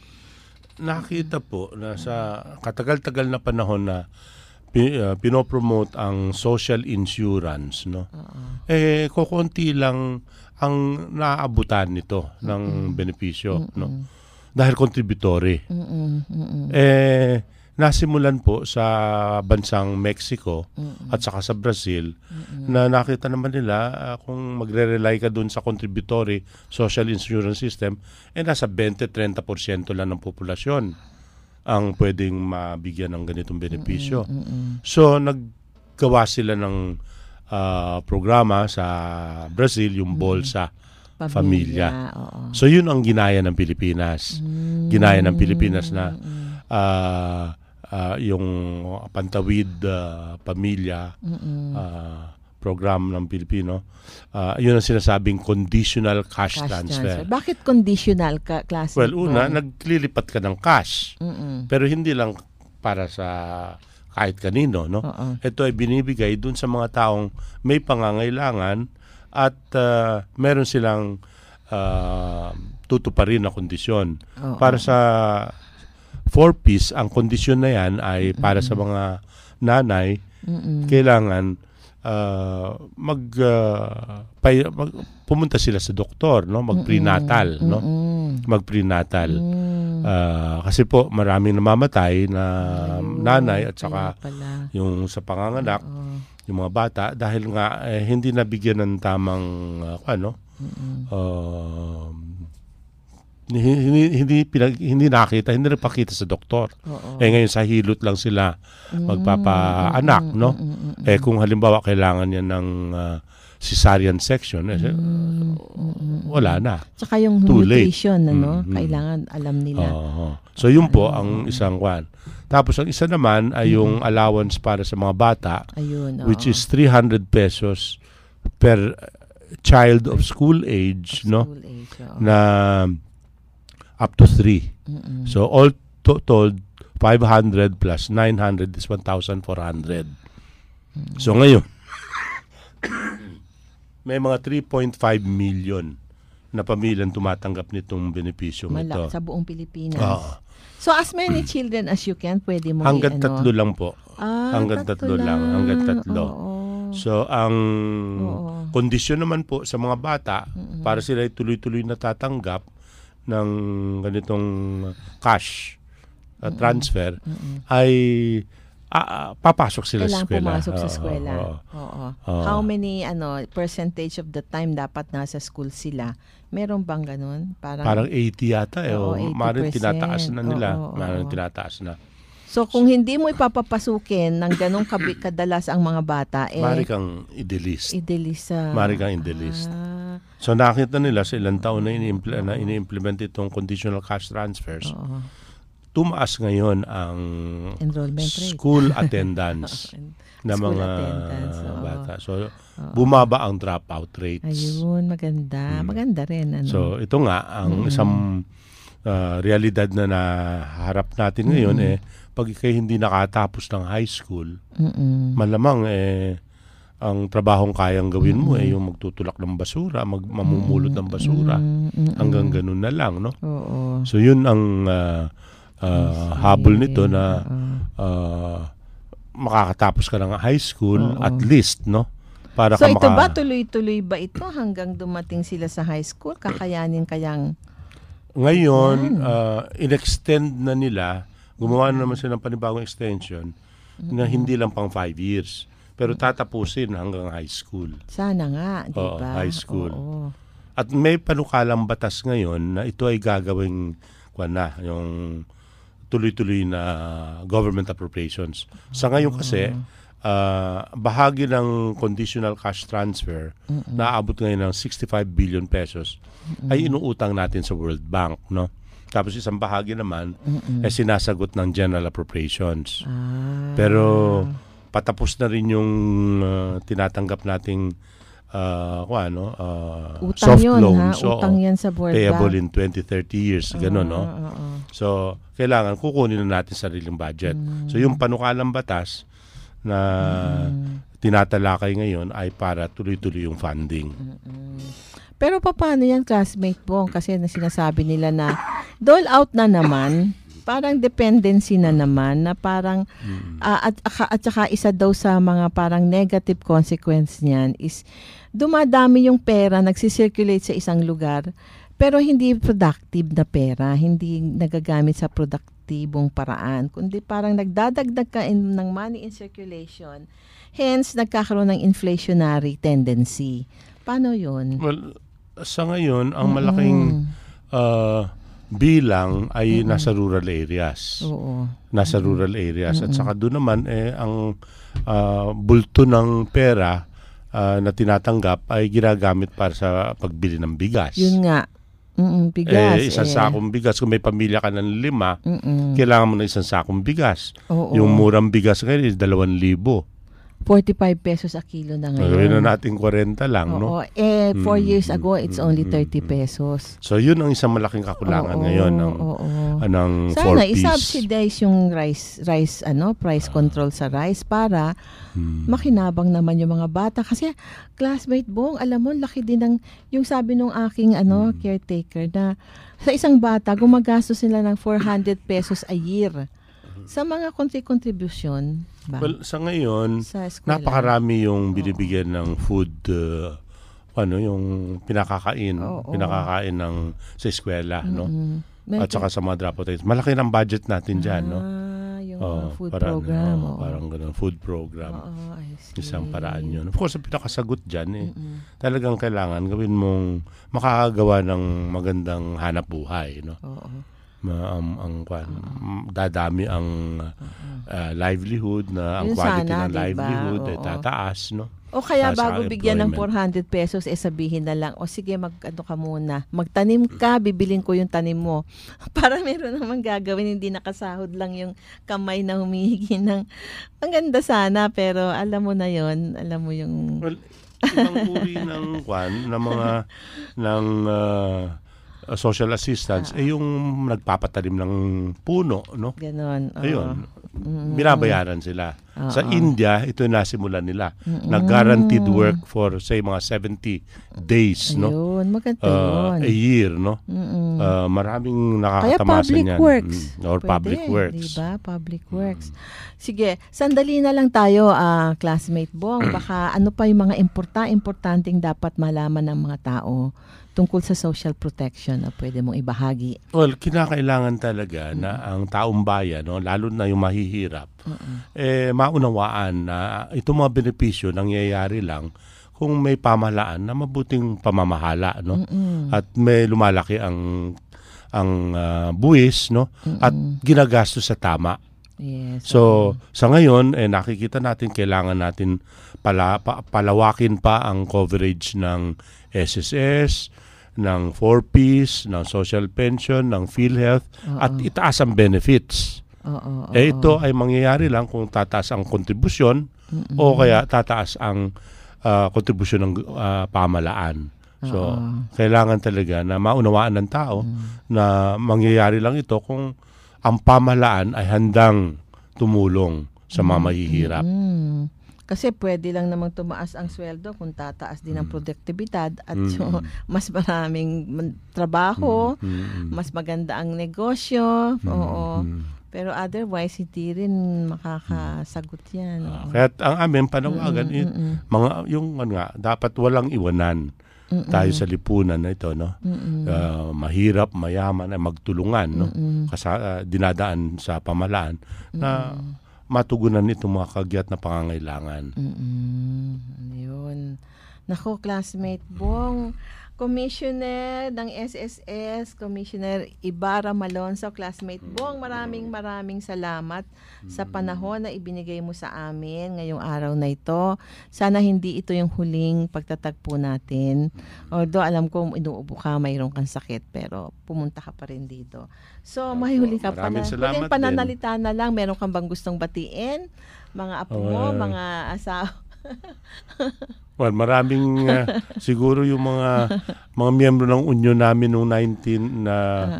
Nakita po na sa katagal-tagal na panahon na pi- uh, pinopromote ang social insurance, no? Eh kukunti lang ang naaabutan nito ng benepisyo, no? Dahil contributory. Mm-mm, mm-mm. Eh nasimulan po sa bansang Mexico at saka sa Brazil na nakita naman nila uh, kung magre-rely ka dun sa contributory social insurance system, eh nasa twenty to thirty percent lang ng populasyon ang pwedeng mabigyan ng ganitong benepisyo. So naggawa sila ng uh, programa sa Brazil, yung Bolsa Familia. Oo. So yun ang ginaya ng Pilipinas. Ginaya ng Pilipinas na uh, uh, yung Pantawid uh, Pamilya uh, program ng Pilipino. Uh, yun ang sinasabing conditional cash, Cash transfer. transfer. Bakit conditional ka, classmate? Well, una, Bong? naglilipat ka ng cash. Mm-mm. Pero hindi lang para sa kahit kanino, no? Oo. Ito ay binibigay dun sa mga taong may pangangailangan at uh, meron silang uh, tutuparin na kondisyon. Oo. Para sa four-piece, ang kondisyon na yan ay para sa mga nanay, Mm-mm. kailangan uh, mag, uh, pay, mag pumunta sila sa doktor, no? Mag-prenatal, no? Mm-mm. Mag-prenatal. Mm. Uh, kasi po maraming namamatay na Ayun, na at kaya saka pala. yung sa panganganak, Oo. yung mga bata dahil nga eh, hindi nabigyan ng tamang uh, ano uh, hindi hindi pinag, hindi nakita, hindi nagpakita sa doktor. Oo. Eh ngayon sa hilot lang sila magpapaanak, no? Eh kung halimbawa kailangan niya ng uh, cesarean section, eh, wala na. Tsaka yung Too late. nutrition, ano, Mm-mm. kailangan alam nila. Oo. So yun po ang isang kwan. Tapos ang isa naman ay yung allowance para sa mga bata, Ayun, oo. which is three hundred pesos per child of school age, no? School age, oo. Na up to three. So all to- told, five hundred plus nine hundred is one thousand four hundred. So ngayon, may mga three point five million na pamilyang tumatanggap nitong benepisyong ito. Malak sa buong Pilipinas. Oo. So as many children as you can, pwede mo Hanggang i- ano? tatlo lang po. Ah, Hanggang tatlo lang. Hanggang tatlo. Oo. So, ang Oo. kondisyon naman po sa mga bata, para sila ay tuloy-tuloy natatanggap ng ganitong cash uh, transfer, ay ah, ah, papasok sila sa Kailangan eskwela. pumasok sa Oo, eskwela. oo. Oo. Oo. How many ano percentage of the time dapat nasa school sila? Meron bang ganun? Parang, Parang eighty yata. Eh, Oo, o, eighty maaaring percent. tinataas na nila. Oo, oo, Maaaring oo. tinataas na. so kung hindi mo ipapapasukin ng ganung kabi- kadalas ang mga bata, eh, Maaari kang i-delist. idelisa. Maaari kang i-delist. Ah, So nakita nila sa ilang taon na ini-impl- na ini-implement itong conditional cash transfers. oo. Tumaas ngayon ang Enrollment rate. school attendance ng School mga attendance, oo. bata. So bumaba ang dropout rates. Ayun, maganda. Maganda rin. Ano? So ito nga ang isang uh, realidad na naharap natin ngayon eh pag ikay hindi nakatapos ng high school, Mm-mm. malamang eh ang trabahong kayang gawin mo eh yung magtutulak ng basura, mag, mamumulot ng basura. Mm-mm. Hanggang ganun na lang, no? Oo. So yun ang uh, uh, habol nito na uh, makakatapos ka ng high school Oo. at least, no? Para So ka ito maka- ba, tuloy-tuloy ba ito hanggang dumating sila sa high school? Kakayanin kayang... Ngayon, uh, in-extend na nila, gumawa na naman sila ng panibagong extension na hindi lang pang five years. Pero tatapusin hanggang high school. Sana nga, di Oo, ba? high school. Oo. At may panukalang batas ngayon na ito ay gagawing kwan na, yung tuloy-tuloy na government appropriations. Sa ngayon kasi, uh, bahagi ng conditional cash transfer na aabot ngayon ng sixty-five billion pesos ay inuutang natin sa World Bank, no? Tapos isang bahagi naman ay sinasagot ng general appropriations. Ah. Pero patapos na rin yung uh, tinatanggap nating uh, kung ano, uh, Utang soft yun, loans. ha? Utang yan sa World payable Bank. in twenty, thirty years. Ganun, no? Oo, oo. So, kailangan kukunin na natin sariling budget. So, yung panukalang batas na tinatalakay ngayon ay para tuloy-tuloy yung funding. Pero paano yan, classmate Bong? Kasi na sinasabi nila na dole out na naman, parang dependency na naman, na parang, ah, at, at, at saka isa daw sa mga parang negative consequence niyan is dumadami yung pera, nagsisirculate sa isang lugar, pero hindi productive na pera, hindi nagagamit sa produktibong paraan, kundi parang nagdadagdag ka in, ng money in circulation, hence nagkakaroon ng inflationary tendency. Paano yun? Well, sa ngayon, ang malaking uh, bilang ay nasa rural areas. Oo. Nasa rural areas. At saka doon naman, eh, ang uh, bulto ng pera uh, na tinatanggap ay ginagamit para sa pagbili ng bigas. Yun nga. Mm-mm, bigas. Eh, isang eh. sakong bigas. Kung may pamilya ka ng lima, Mm-mm. kailangan mo ng isang sakong bigas. Oo. Yung murang bigas ngayon is dalawang libo. forty-five pesos a kilo na Gawin ngayon. na natin forty lang, Oo. no? Eh, four Mm, years mm, ago, it's mm, only mm, thirty mm. pesos. So, yun ang isang malaking kakulangan Oo, ngayon ng, oo. ng four Sana piece. i-subsidize yung rice, rice ano, price control sa rice para Hmm. makinabang naman yung mga bata. Kasi, classmate Bong, alam mo, laki din ng, yung sabi nung aking ano, Hmm. caretaker na sa isang bata, gumagastos sila ng four hundred pesos a year. Sa mga contribution ba? Well, sa ngayon, sa eskwela. napakarami yung binibigyan ng food, uh, ano, yung pinakakain, Oo. pinakakain ng sa eskwela, no? Mm. At saka sa mga dropout rates. Malaki ng budget natin dyan, no? Ah, yung Oo, mga food parang, program. oo, oo. parang ganun, food program. Oo, I see. Isang paraan yun. Of course, ang pinakasagot dyan, eh, talagang kailangan gawin mong makakagawa ng magandang hanap buhay, no? Oo. Ma, ang, ang kwan, dadami ang uh, livelihood na ang Yun quality sana, ng diba? livelihood ay Oo. tataas, no? O kaya Sa bago bigyan ng employment. four hundred pesos, eh sabihin na lang, o sige, mag, ano ka muna, magtanim ka, bibiling ko yung tanim mo. Para meron naman gagawin, hindi nakasahod lang yung kamay na humihingi ng, ang ganda sana, pero alam mo na yon, alam mo yung, Well, ibang uri ng kwan, ng mga, ng uh, uh, social assistance, eh yung nagpapatanim ng puno, no? ganon. oo. Ayun, binabayaran sila. Oo. Sa India, ito yung nasimulan nila. Na guaranteed work for, say, mga seventy days, no? Ayun, maganda Uh, yun. a year, no? Uh, maraming Kaya nakakatamasan public yan. works. Mm, or Pwede, public works. Diba? Public works. Sige, sandali na lang tayo, ah, classmate Bong. Baka ano pa yung mga importa, importanteng dapat malaman ng mga tao tungkol sa social protection na pwede mong ibahagi. Well, kinakailangan talaga na ang taong bayan, no, lalo na yung mahihirap, eh maunawaan na itong mga benepisyo nangyayari lang kung may pamahalaan na mabuting pamamahala, no? At may lumalaki ang ang uh, buwis, no? At ginagastos sa tama. Yes. So, sa ngayon, eh, nakikita natin, kailangan natin pala, pa, palawakin pa ang coverage ng S S S, ng four Ps, ng social pension, ng PhilHealth, Oo. at itaas ang benefits. Oo, oo, Eh, ito ay mangyayari lang kung tataas ang kontribusyon o kaya tataas ang uh, kontribusyon ng uh, pamalaan. So, Oo. kailangan talaga na maunawaan ng tao na mangyayari lang ito kung ang pamahalaan ay handang tumulong sa mga mahihirap. Mm. Kasi pwede lang namang tumaas ang sweldo kung tataas din ang produktibidad at so, mas maraming man- trabaho, mas maganda ang negosyo. Oo. Pero otherwise, hindi rin makakasagot yan. Oo. Kaya ang aming panawagan, eh, mga, yung ano nga, dapat walang iwanan tayo sa lipunan na ito, no? Uh, mahirap, mayaman, ay magtulungan, no? Kasi uh, dinadaan sa pamahalaan na matugunan itong mga kagyat na pangangailangan. Mm-mm. Yun. Nako, classmate Bong, Commissioner ng S S S, Commissioner Ibarra Malonzo, classmate Bong, maraming maraming salamat sa panahon na ibinigay mo sa amin ngayong araw na ito. Sana hindi ito yung huling pagtatagpo natin. Although alam ko inuubo ka, mayroon kang sakit, pero pumunta ka pa rin dito. So, mahihuli ka pa na. Maraming salamat Huling pananalita na lang, meron kang bang gustong batiin? Mga apo mo, Uh, mga asawa. Well, maraming uh, siguro yung mga mga miyembro ng union namin noong nineteen na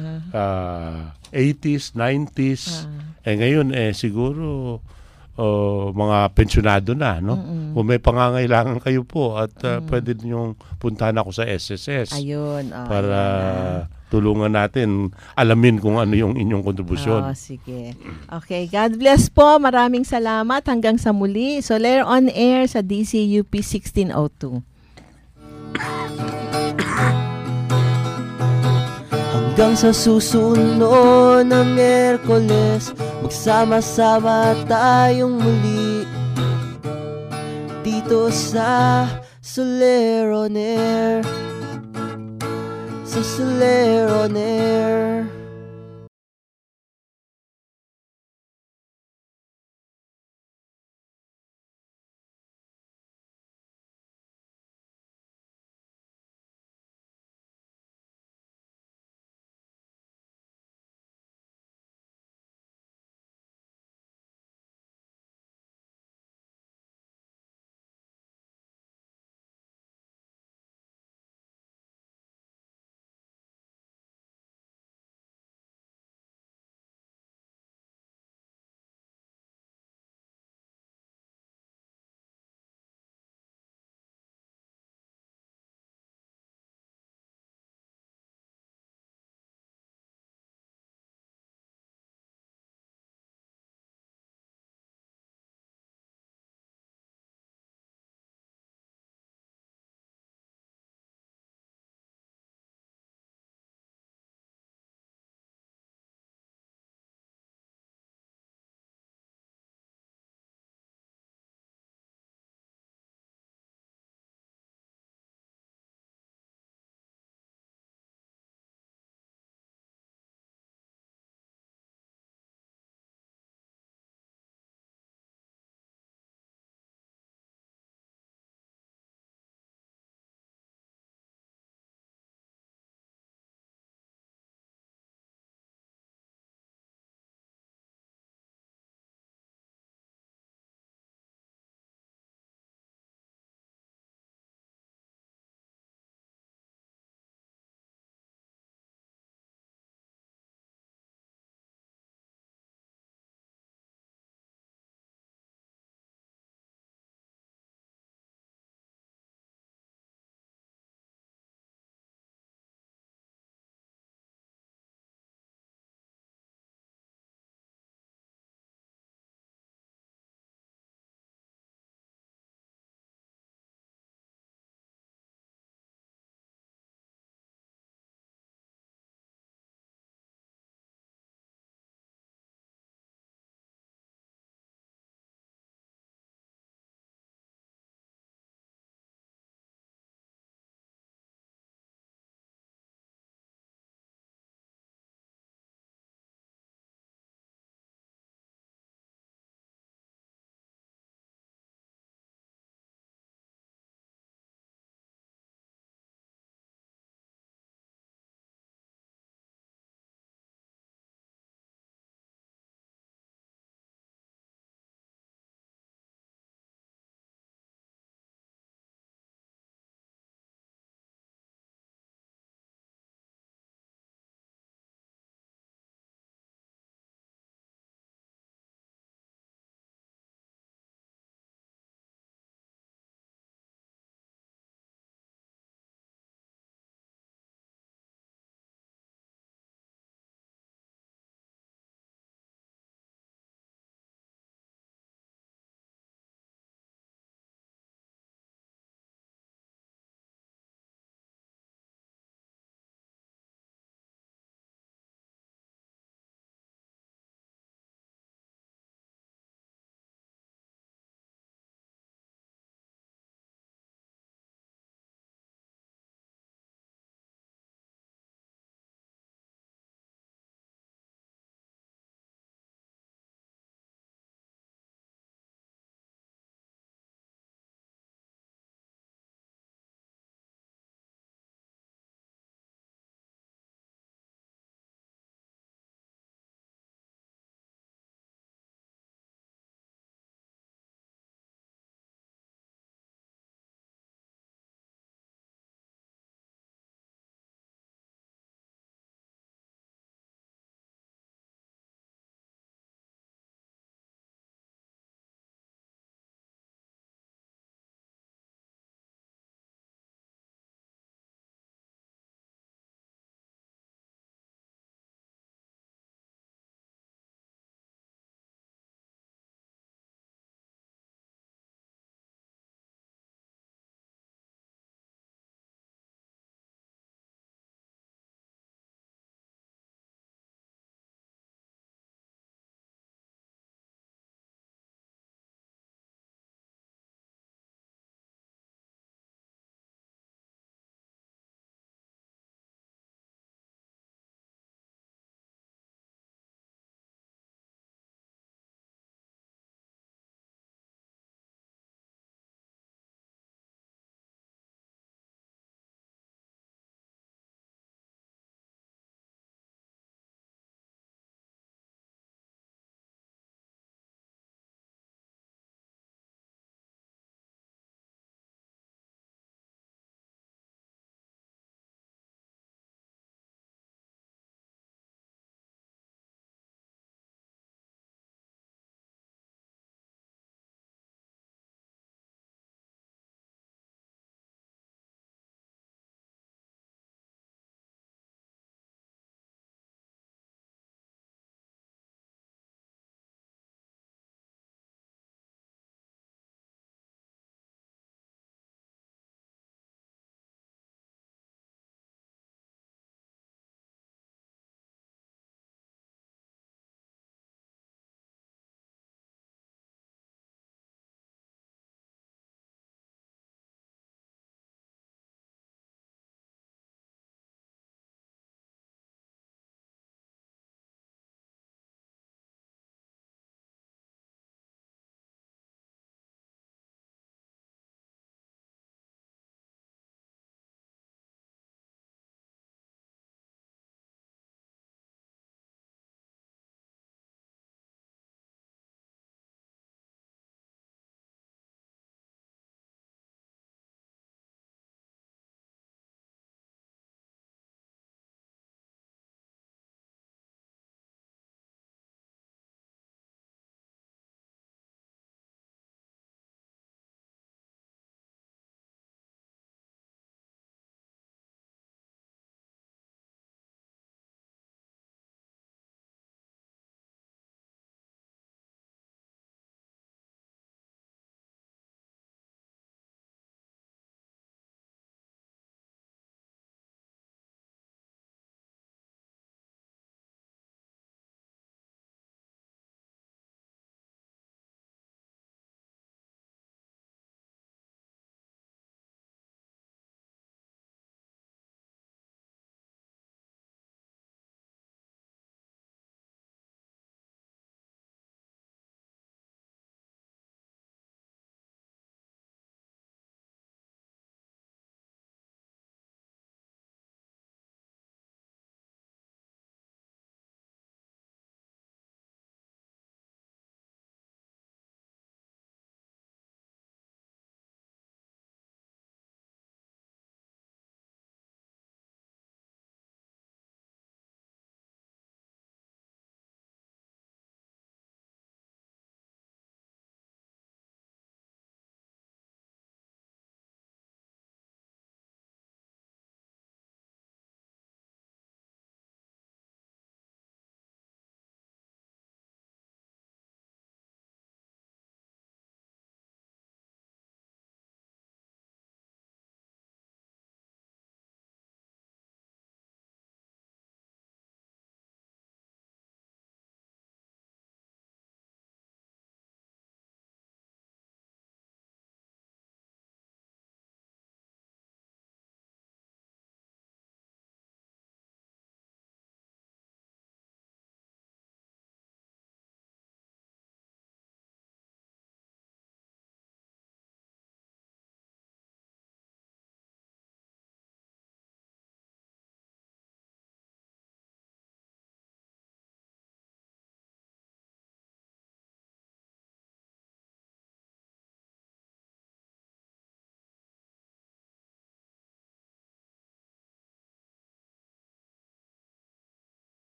uh, eighties, nineties. Eh ngayon eh siguro uh, mga pensyonado na, no? Kung may pangangailangan kayo po at uh, pwede ninyong puntahan ako sa S S S. Ayun. Oh, para ayan na. tulungan natin alamin kung ano yung inyong kontribusyon. Oh, sige. Okay, God bless po. Maraming salamat. Hanggang sa muli. Soler on Air sa D C U P sixteen oh two. Hanggang sa susunod na Miyerkules, magsama-sama tayong muli dito sa Soler on Air, sa Soler on Air.